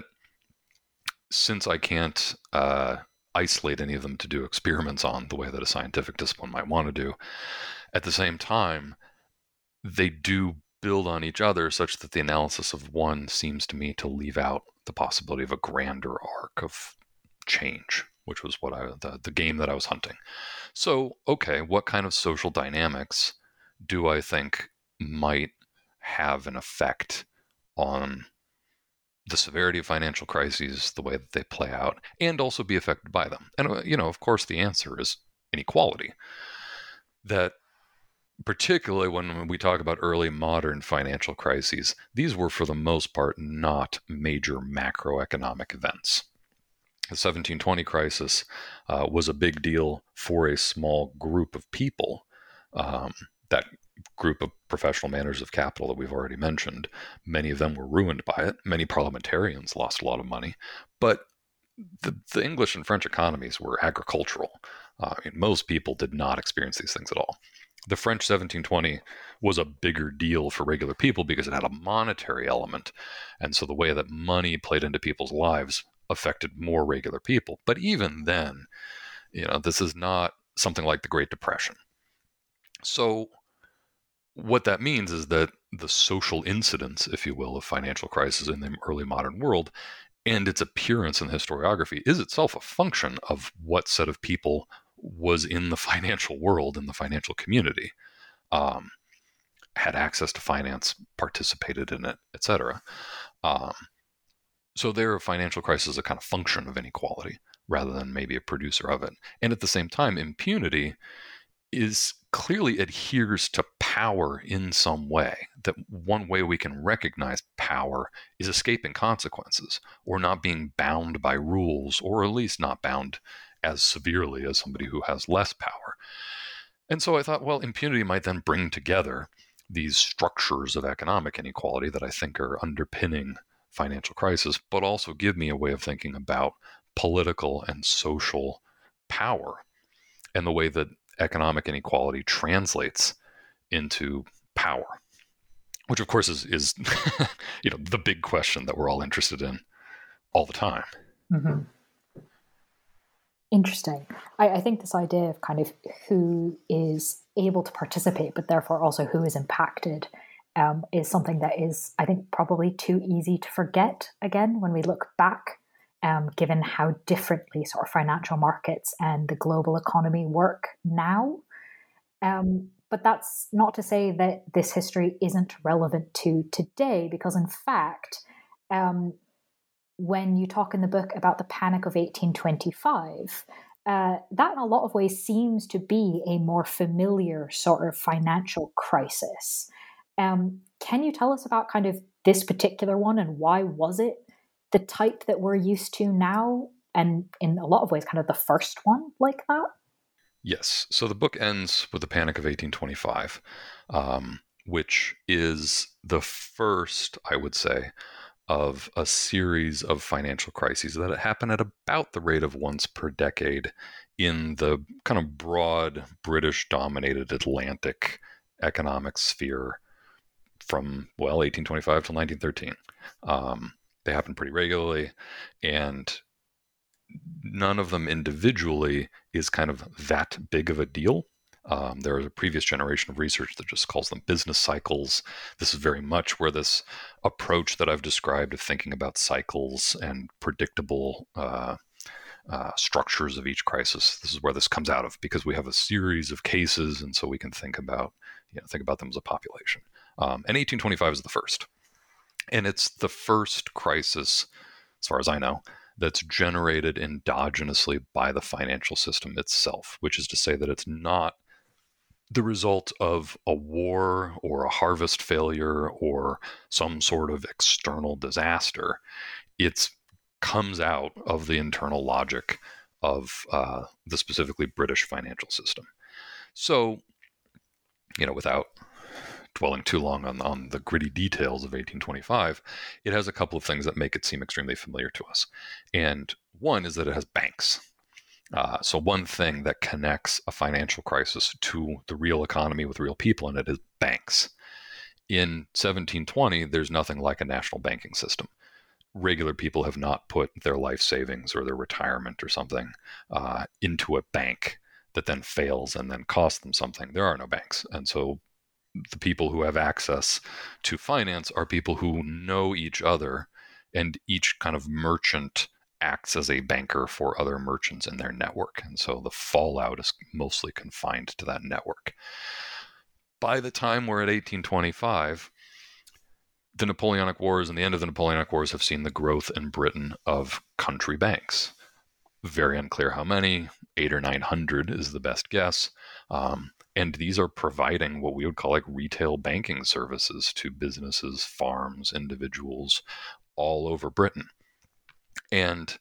since I can't uh, isolate any of them to do experiments on the way that a scientific discipline might want to do, at the same time, they do build on each other such that the analysis of one seems to me to leave out the possibility of a grander arc of change, which was what I the, the game that I was hunting. So, okay, what kind of social dynamics do I think might have an effect on the severity of financial crises, the way that they play out, and also be affected by them? And, you know, of course, the answer is inequality. That particularly when we talk about early modern financial crises, these were for the most part not major macroeconomic events. The seventeen twenty crisis uh, was a big deal for a small group of people. Um, that group of professional managers of capital that we've already mentioned, many of them were ruined by it. Many parliamentarians lost a lot of money. But the, the English and French economies were agricultural. Uh, I mean, most people did not experience these things at all. The French seventeen twenty was a bigger deal for regular people because it had a monetary element. And so the way that money played into people's lives affected more regular people. But even then, you know, this is not something like the Great Depression. So what that means is that the social incidence, if you will, of financial crisis in the early modern world and its appearance in historiography is itself a function of what set of people was in the financial world, in the financial community, um, had access to finance, participated in it, et cetera. Um, so there, a financial crisis is a kind of function of inequality rather than maybe a producer of it. And at the same time, impunity is clearly adheres to power in some way. That one way we can recognize power is escaping consequences or not being bound by rules, or at least not bound as severely as somebody who has less power. And so I thought, well, impunity might then bring together these structures of economic inequality that I think are underpinning financial crisis, but also give me a way of thinking about political and social power and the way that economic inequality translates into power, which of course is, is you know, the big question that we're all interested in all the time. Mm-hmm. Interesting. I, I think this idea of kind of who is able to participate, but therefore also who is impacted, um, is something that is, I think, probably too easy to forget again when we look back, um, given how differently sort of financial markets and the global economy work now. Um, but that's not to say that this history isn't relevant to today, because in fact, um, when you talk in the book about the Panic of eighteen twenty-five, uh, that in a lot of ways seems to be a more familiar sort of financial crisis. Um, can you tell us about kind of this particular one, and why was it the type that we're used to now, and in a lot of ways kind of the first one like that? Yes. So the book ends with the Panic of eighteen twenty-five, um, which is the first, I would say, of a series of financial crises that happen at about the rate of once per decade in the kind of broad British-dominated Atlantic economic sphere from, well, eighteen twenty-five till nineteen thirteen. Um, they happen pretty regularly, and none of them individually is kind of that big of a deal. Um, there is a previous generation of research that just calls them business cycles. This is very much where this approach that I've described of thinking about cycles and predictable uh, uh, structures of each crisis, this is where this comes out of, because we have a series of cases, and so we can think about, you know, think about them as a population. Um, and eighteen twenty-five is the first. And it's the first crisis, as far as I know, that's generated endogenously by the financial system itself, which is to say that it's not the result of a war or a harvest failure or some sort of external disaster. It comes out of the internal logic of uh, the specifically British financial system. So, you know, without dwelling too long on, on the gritty details of eighteen twenty-five, it has a couple of things that make it seem extremely familiar to us. And one is that it has banks. Uh, so one thing that connects a financial crisis to the real economy with real people in it is banks. In seventeen twenty, there's nothing like a national banking system. Regular people have not put their life savings or their retirement or something uh, into a bank that then fails and then costs them something. There are no banks. And so the people who have access to finance are people who know each other, and each kind of merchant acts as a banker for other merchants in their network. And so the fallout is mostly confined to that network. By the time we're at eighteen twenty-five, the Napoleonic Wars and the end of the Napoleonic Wars have seen the growth in Britain of country banks. Very unclear how many, eight or nine hundred is the best guess. Um, and these are providing what we would call like retail banking services to businesses, farms, individuals all over Britain. And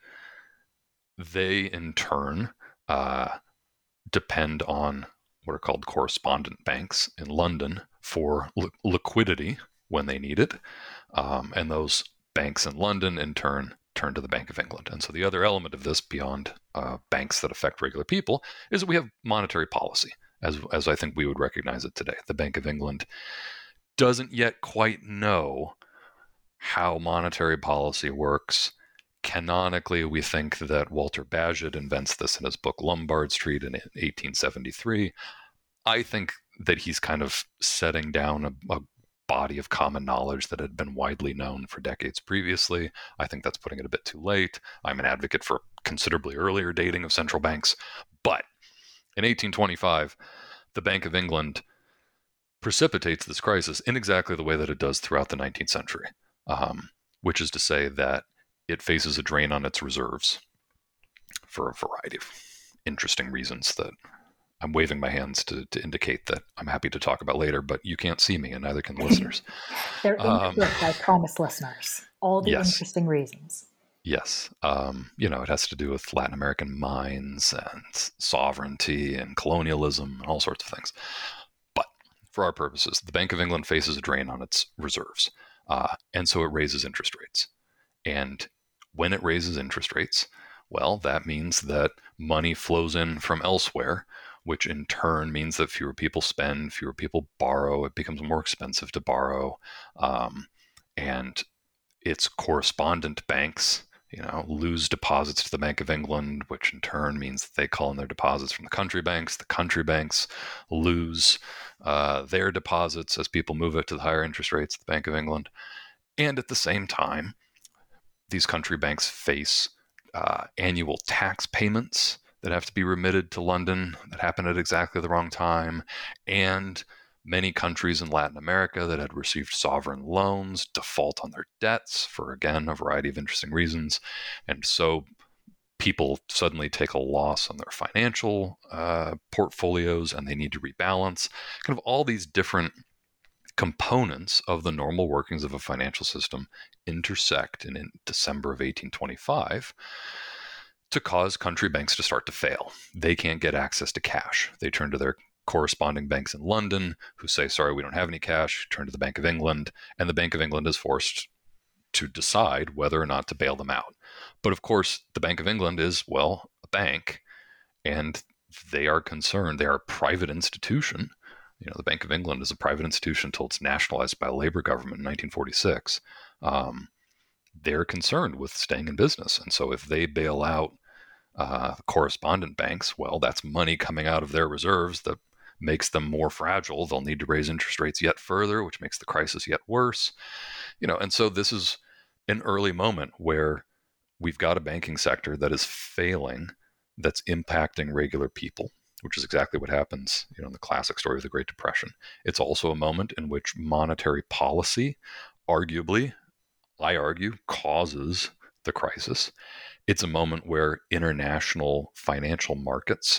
they, in turn, uh, depend on what are called correspondent banks in London for li- liquidity when they need it. Um, and those banks in London, in turn, turn to the Bank of England. And so the other element of this, beyond uh, banks that affect regular people, is that we have monetary policy, as, as I think we would recognize it today. The Bank of England doesn't yet quite know how monetary policy works. Canonically, we think that Walter Bagehot invents this in his book Lombard Street in eighteen seventy-three. I think that he's kind of setting down a, a body of common knowledge that had been widely known for decades previously. I think that's putting it a bit too late. I'm an advocate for considerably earlier dating of central banks. But in eighteen twenty-five, the Bank of England precipitates this crisis in exactly the way that it does throughout the nineteenth century, um, which is to say that it faces a drain on its reserves for a variety of interesting reasons that I'm waving my hands to, to indicate that I'm happy to talk about later, but you can't see me, and neither can listeners. They're in um, clip, I promise listeners. All the yes. interesting reasons. Yes. Um, you know, it has to do with Latin American mines and sovereignty and colonialism and all sorts of things. But for our purposes, the Bank of England faces a drain on its reserves, uh, and so it raises interest rates. And when it raises interest rates, well, that means that money flows in from elsewhere, which in turn means that fewer people spend, fewer people borrow. It becomes more expensive to borrow. Um, and its correspondent banks, you know, lose deposits to the Bank of England, which in turn means that they call in their deposits from the country banks. The country banks lose uh, their deposits as people move it to the higher interest rates at the Bank of England. And at the same time, these country banks face uh, annual tax payments that have to be remitted to London that happen at exactly the wrong time. And many countries in Latin America that had received sovereign loans default on their debts for, again, a variety of interesting reasons. And so people suddenly take a loss on their financial uh, portfolios and they need to rebalance. Kind of all these different components of the normal workings of a financial system intersect in, in December of eighteen twenty-five to cause country banks to start to fail. They can't get access to cash. They turn to their corresponding banks in London who say, sorry, we don't have any cash, turn to the Bank of England, and the Bank of England is forced to decide whether or not to bail them out. But of course, the Bank of England is, well, a bank, and they are concerned. They are a private institution. You know, the Bank of England is a private institution until it's nationalized by a Labour government in nineteen forty-six. Um, they're concerned with staying in business. And so if they bail out uh, correspondent banks, well, that's money coming out of their reserves that makes them more fragile. They'll need to raise interest rates yet further, which makes the crisis yet worse. You know, and so this is an early moment where we've got a banking sector that is failing, that's impacting regular people, which is exactly what happens, you know, in the classic story of the Great Depression. It's also a moment in which monetary policy, arguably, I argue, causes the crisis. It's a moment where international financial markets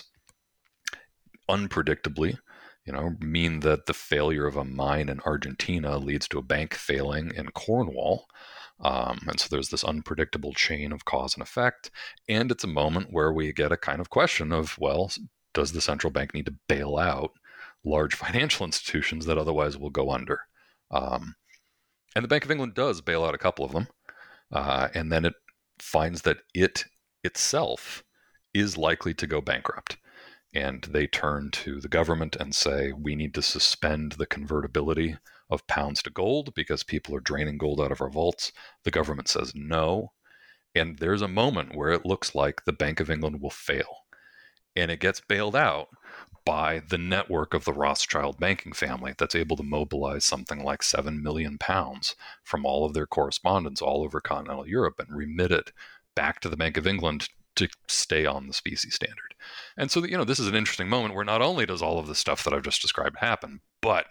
unpredictably, you know, mean that the failure of a mine in Argentina leads to a bank failing in Cornwall. Um, and so there's this unpredictable chain of cause and effect. And it's a moment where we get a kind of question of, well, does the central bank need to bail out large financial institutions that otherwise will go under? Um, and the Bank of England does bail out a couple of them. Uh, and then it finds that it itself is likely to go bankrupt. And they turn to the government and say, we need to suspend the convertibility of pounds to gold because people are draining gold out of our vaults. The government says no. And there's a moment where it looks like the Bank of England will fail. And it gets bailed out by the network of the Rothschild banking family that's able to mobilize something like seven million pounds from all of their correspondents all over continental Europe and remit it back to the Bank of England to stay on the specie standard. And so, you know, this is an interesting moment where not only does all of the stuff that I've just described happen, but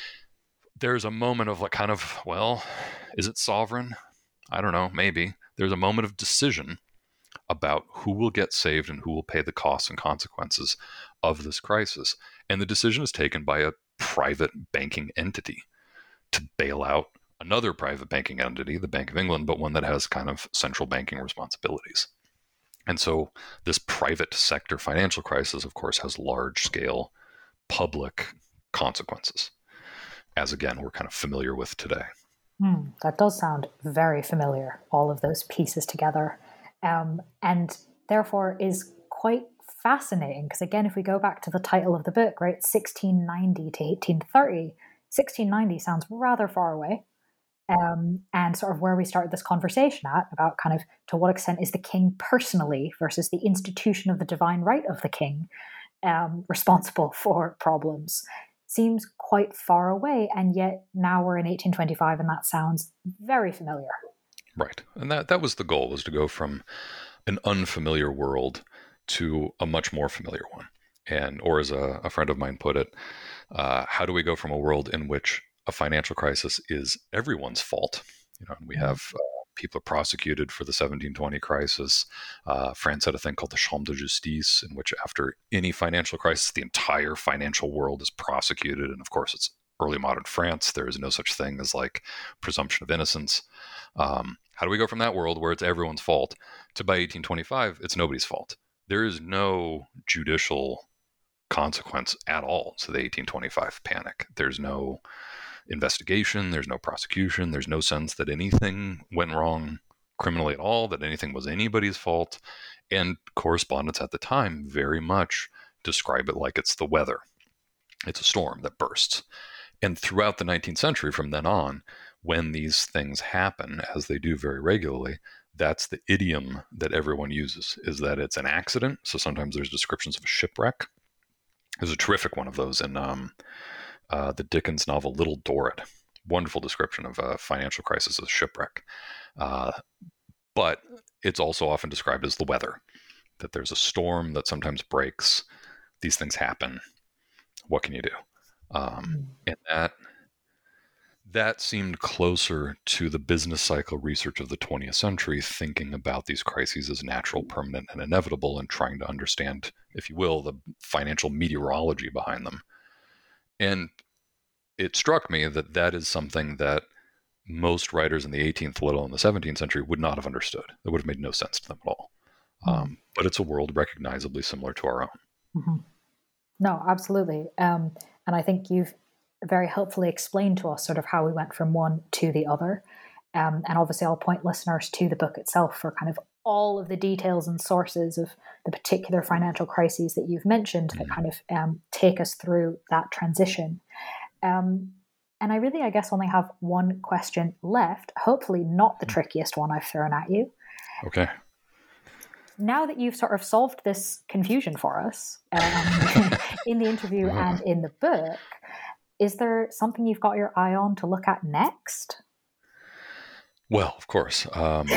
there's a moment of like kind of, well, is it sovereign? I don't know, maybe. There's a moment of decision about who will get saved and who will pay the costs and consequences of this crisis. And the decision is taken by a private banking entity to bail out another private banking entity, the Bank of England, but one that has kind of central banking responsibilities. And so this private sector financial crisis, of course, has large-scale public consequences, as, again, we're kind of familiar with today. Mm, that does sound very familiar, all of those pieces together. Um, and therefore is quite fascinating, because, again, if we go back to the title of the book, right, sixteen ninety to eighteen thirty, sixteen ninety sounds rather far away. Um, and sort of where we started this conversation at about kind of to what extent is the king personally versus the institution of the divine right of the king um, responsible for problems seems quite far away. And yet now we're in eighteen twenty-five and that sounds very familiar. Right. And that, that was the goal, was to go from an unfamiliar world to a much more familiar one. And, or as a, a friend of mine put it, uh, how do we go from a world in which a financial crisis is everyone's fault? You know, we have uh, people are prosecuted for the seventeen twenty crisis. Uh, France had a thing called the Chambre de Justice, in which after any financial crisis, the entire financial world is prosecuted. And of course, it's early modern France. There is no such thing as like presumption of innocence. Um, how do we go from that world where it's everyone's fault to by eighteen twenty-five, it's nobody's fault? There is no judicial consequence at all to the eighteen twenty-five panic. There's no investigation, there's no prosecution, there's no sense that anything went wrong criminally at all, that anything was anybody's fault. And correspondents at the time very much describe it like it's the weather. It's a storm that bursts. And throughout the nineteenth century, from then on, when these things happen, as they do very regularly, that's the idiom that everyone uses, is that it's an accident. So sometimes there's descriptions of a shipwreck. There's a terrific one of those in um, uh, the Dickens novel Little Dorrit. Wonderful description of a financial crisis as a shipwreck. Uh, but it's also often described as the weather, that there's a storm that sometimes breaks. These things happen. What can you do? Um, and that that seemed closer to the business cycle research of the twentieth century, thinking about these crises as natural, permanent, and inevitable, and trying to understand, if you will, the financial meteorology behind them. And it struck me that that is something that most writers in the eighteenth, let alone the seventeenth century, would not have understood. It would have made no sense to them at all. Mm-hmm. Um, but it's a world recognizably similar to our own. Mm-hmm. No, absolutely. Um, and I think you've very helpfully explained to us sort of how we went from one to the other. Um, and obviously I'll point listeners to the book itself for kind of all of the details and sources of the particular financial crises that you've mentioned that kind of um, take us through that transition. Um, and I really, I guess, only have one question left, hopefully not the trickiest one I've thrown at you. Okay. Now that you've sort of solved this confusion for us um, in the interview uh-huh. and in the book, is there something you've got your eye on to look at next? Well, of course. Um,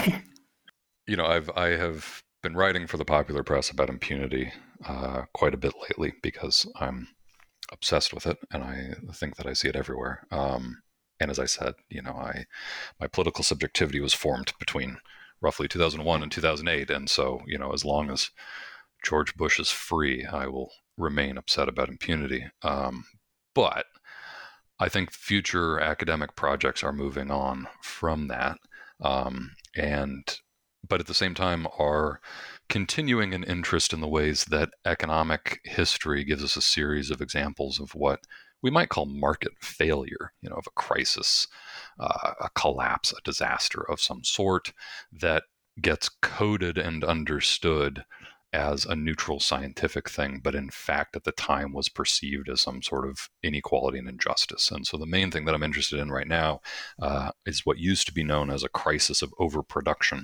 you know, I've I have been writing for the popular press about impunity uh, quite a bit lately because I'm obsessed with it, and I think that I see it everywhere. Um, and as I said, you know, I my political subjectivity was formed between roughly two thousand one and two thousand eight, and so you know, as long as George Bush is free, I will remain upset about impunity. Um, but I think future academic projects are moving on from that, um, and but at the same time are continuing an interest in the ways that economic history gives us a series of examples of what we might call market failure, you know, of a crisis, uh, a collapse, a disaster of some sort that gets coded and understood as a neutral scientific thing, but in fact at the time was perceived as some sort of inequality and injustice. And so the main thing that I'm interested in right now uh, is what used to be known as a crisis of overproduction,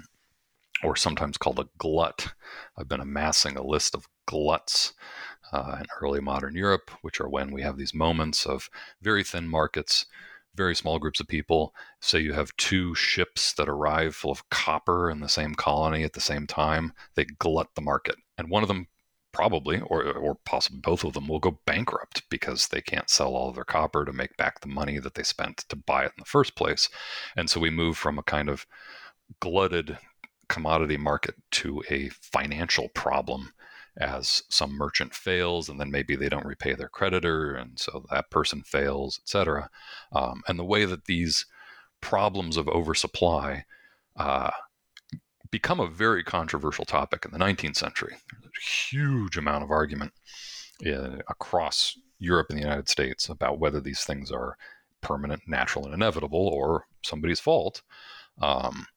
or sometimes called a glut. I've been amassing a list of gluts uh, in early modern Europe, which are when we have these moments of very thin markets, very small groups of people. Say you have two ships that arrive full of copper in the same colony at the same time, they glut the market. And one of them probably, or or possibly both of them, will go bankrupt because they can't sell all of their copper to make back the money that they spent to buy it in the first place. And so we move from a kind of glutted commodity market to a financial problem as some merchant fails, and then maybe they don't repay their creditor, and so that person fails, et cetera. Um, and the way that these problems of oversupply uh, become a very controversial topic in the nineteenth century. There's a huge amount of argument in, across Europe and the United States about whether these things are permanent, natural, and inevitable, or somebody's fault. Um,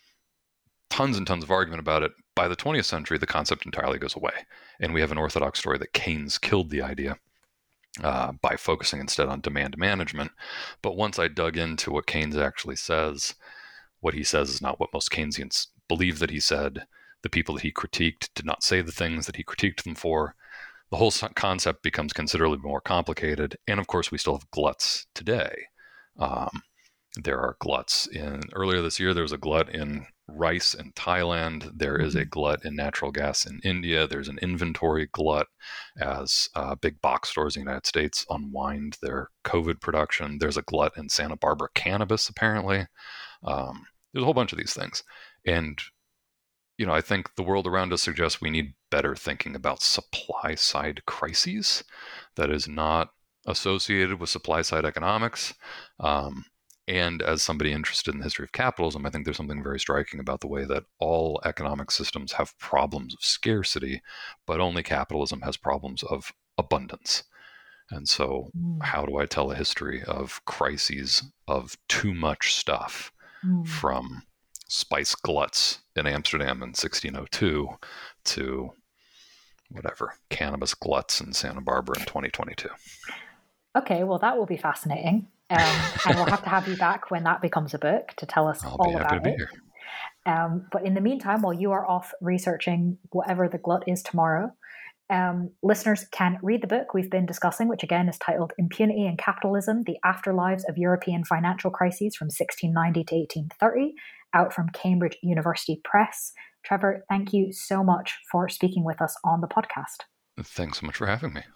tons and tons of argument about it. By the twentieth century, the concept entirely goes away. And we have an orthodox story that Keynes killed the idea uh, by focusing instead on demand management. But once I dug into what Keynes actually says, what he says is not what most Keynesians believe that he said. The people that he critiqued did not say the things that he critiqued them for. The whole concept becomes considerably more complicated. And of course, we still have gluts today. Um, there are gluts in, earlier this year, there was a glut in rice in Thailand. There is a glut in natural gas in India. There's an inventory glut as uh, big box stores in the United States unwind their COVID production. There's a glut in Santa Barbara cannabis, apparently. Um, there's a whole bunch of these things. And, you know, I think the world around us suggests we need better thinking about supply side crises that is not associated with supply side economics. Um, And as somebody interested in the history of capitalism, I think there's something very striking about the way that all economic systems have problems of scarcity, but only capitalism has problems of abundance. And so mm. how do I tell a history of crises of too much stuff mm. from spice gluts in Amsterdam in sixteen oh two to whatever, cannabis gluts in Santa Barbara in twenty twenty-two? Okay, well, that will be fascinating. Um, and we'll have to have you back when that becomes a book to tell us I'll all be happy about to be it. Here. Um, but in the meantime, while you are off researching whatever the glut is tomorrow, um, listeners can read the book we've been discussing, which again is titled Impunity and Capitalism, The Afterlives of European Financial Crises from sixteen ninety to eighteen thirty, out from Cambridge University Press. Trevor, thank you so much for speaking with us on the podcast. Thanks so much for having me.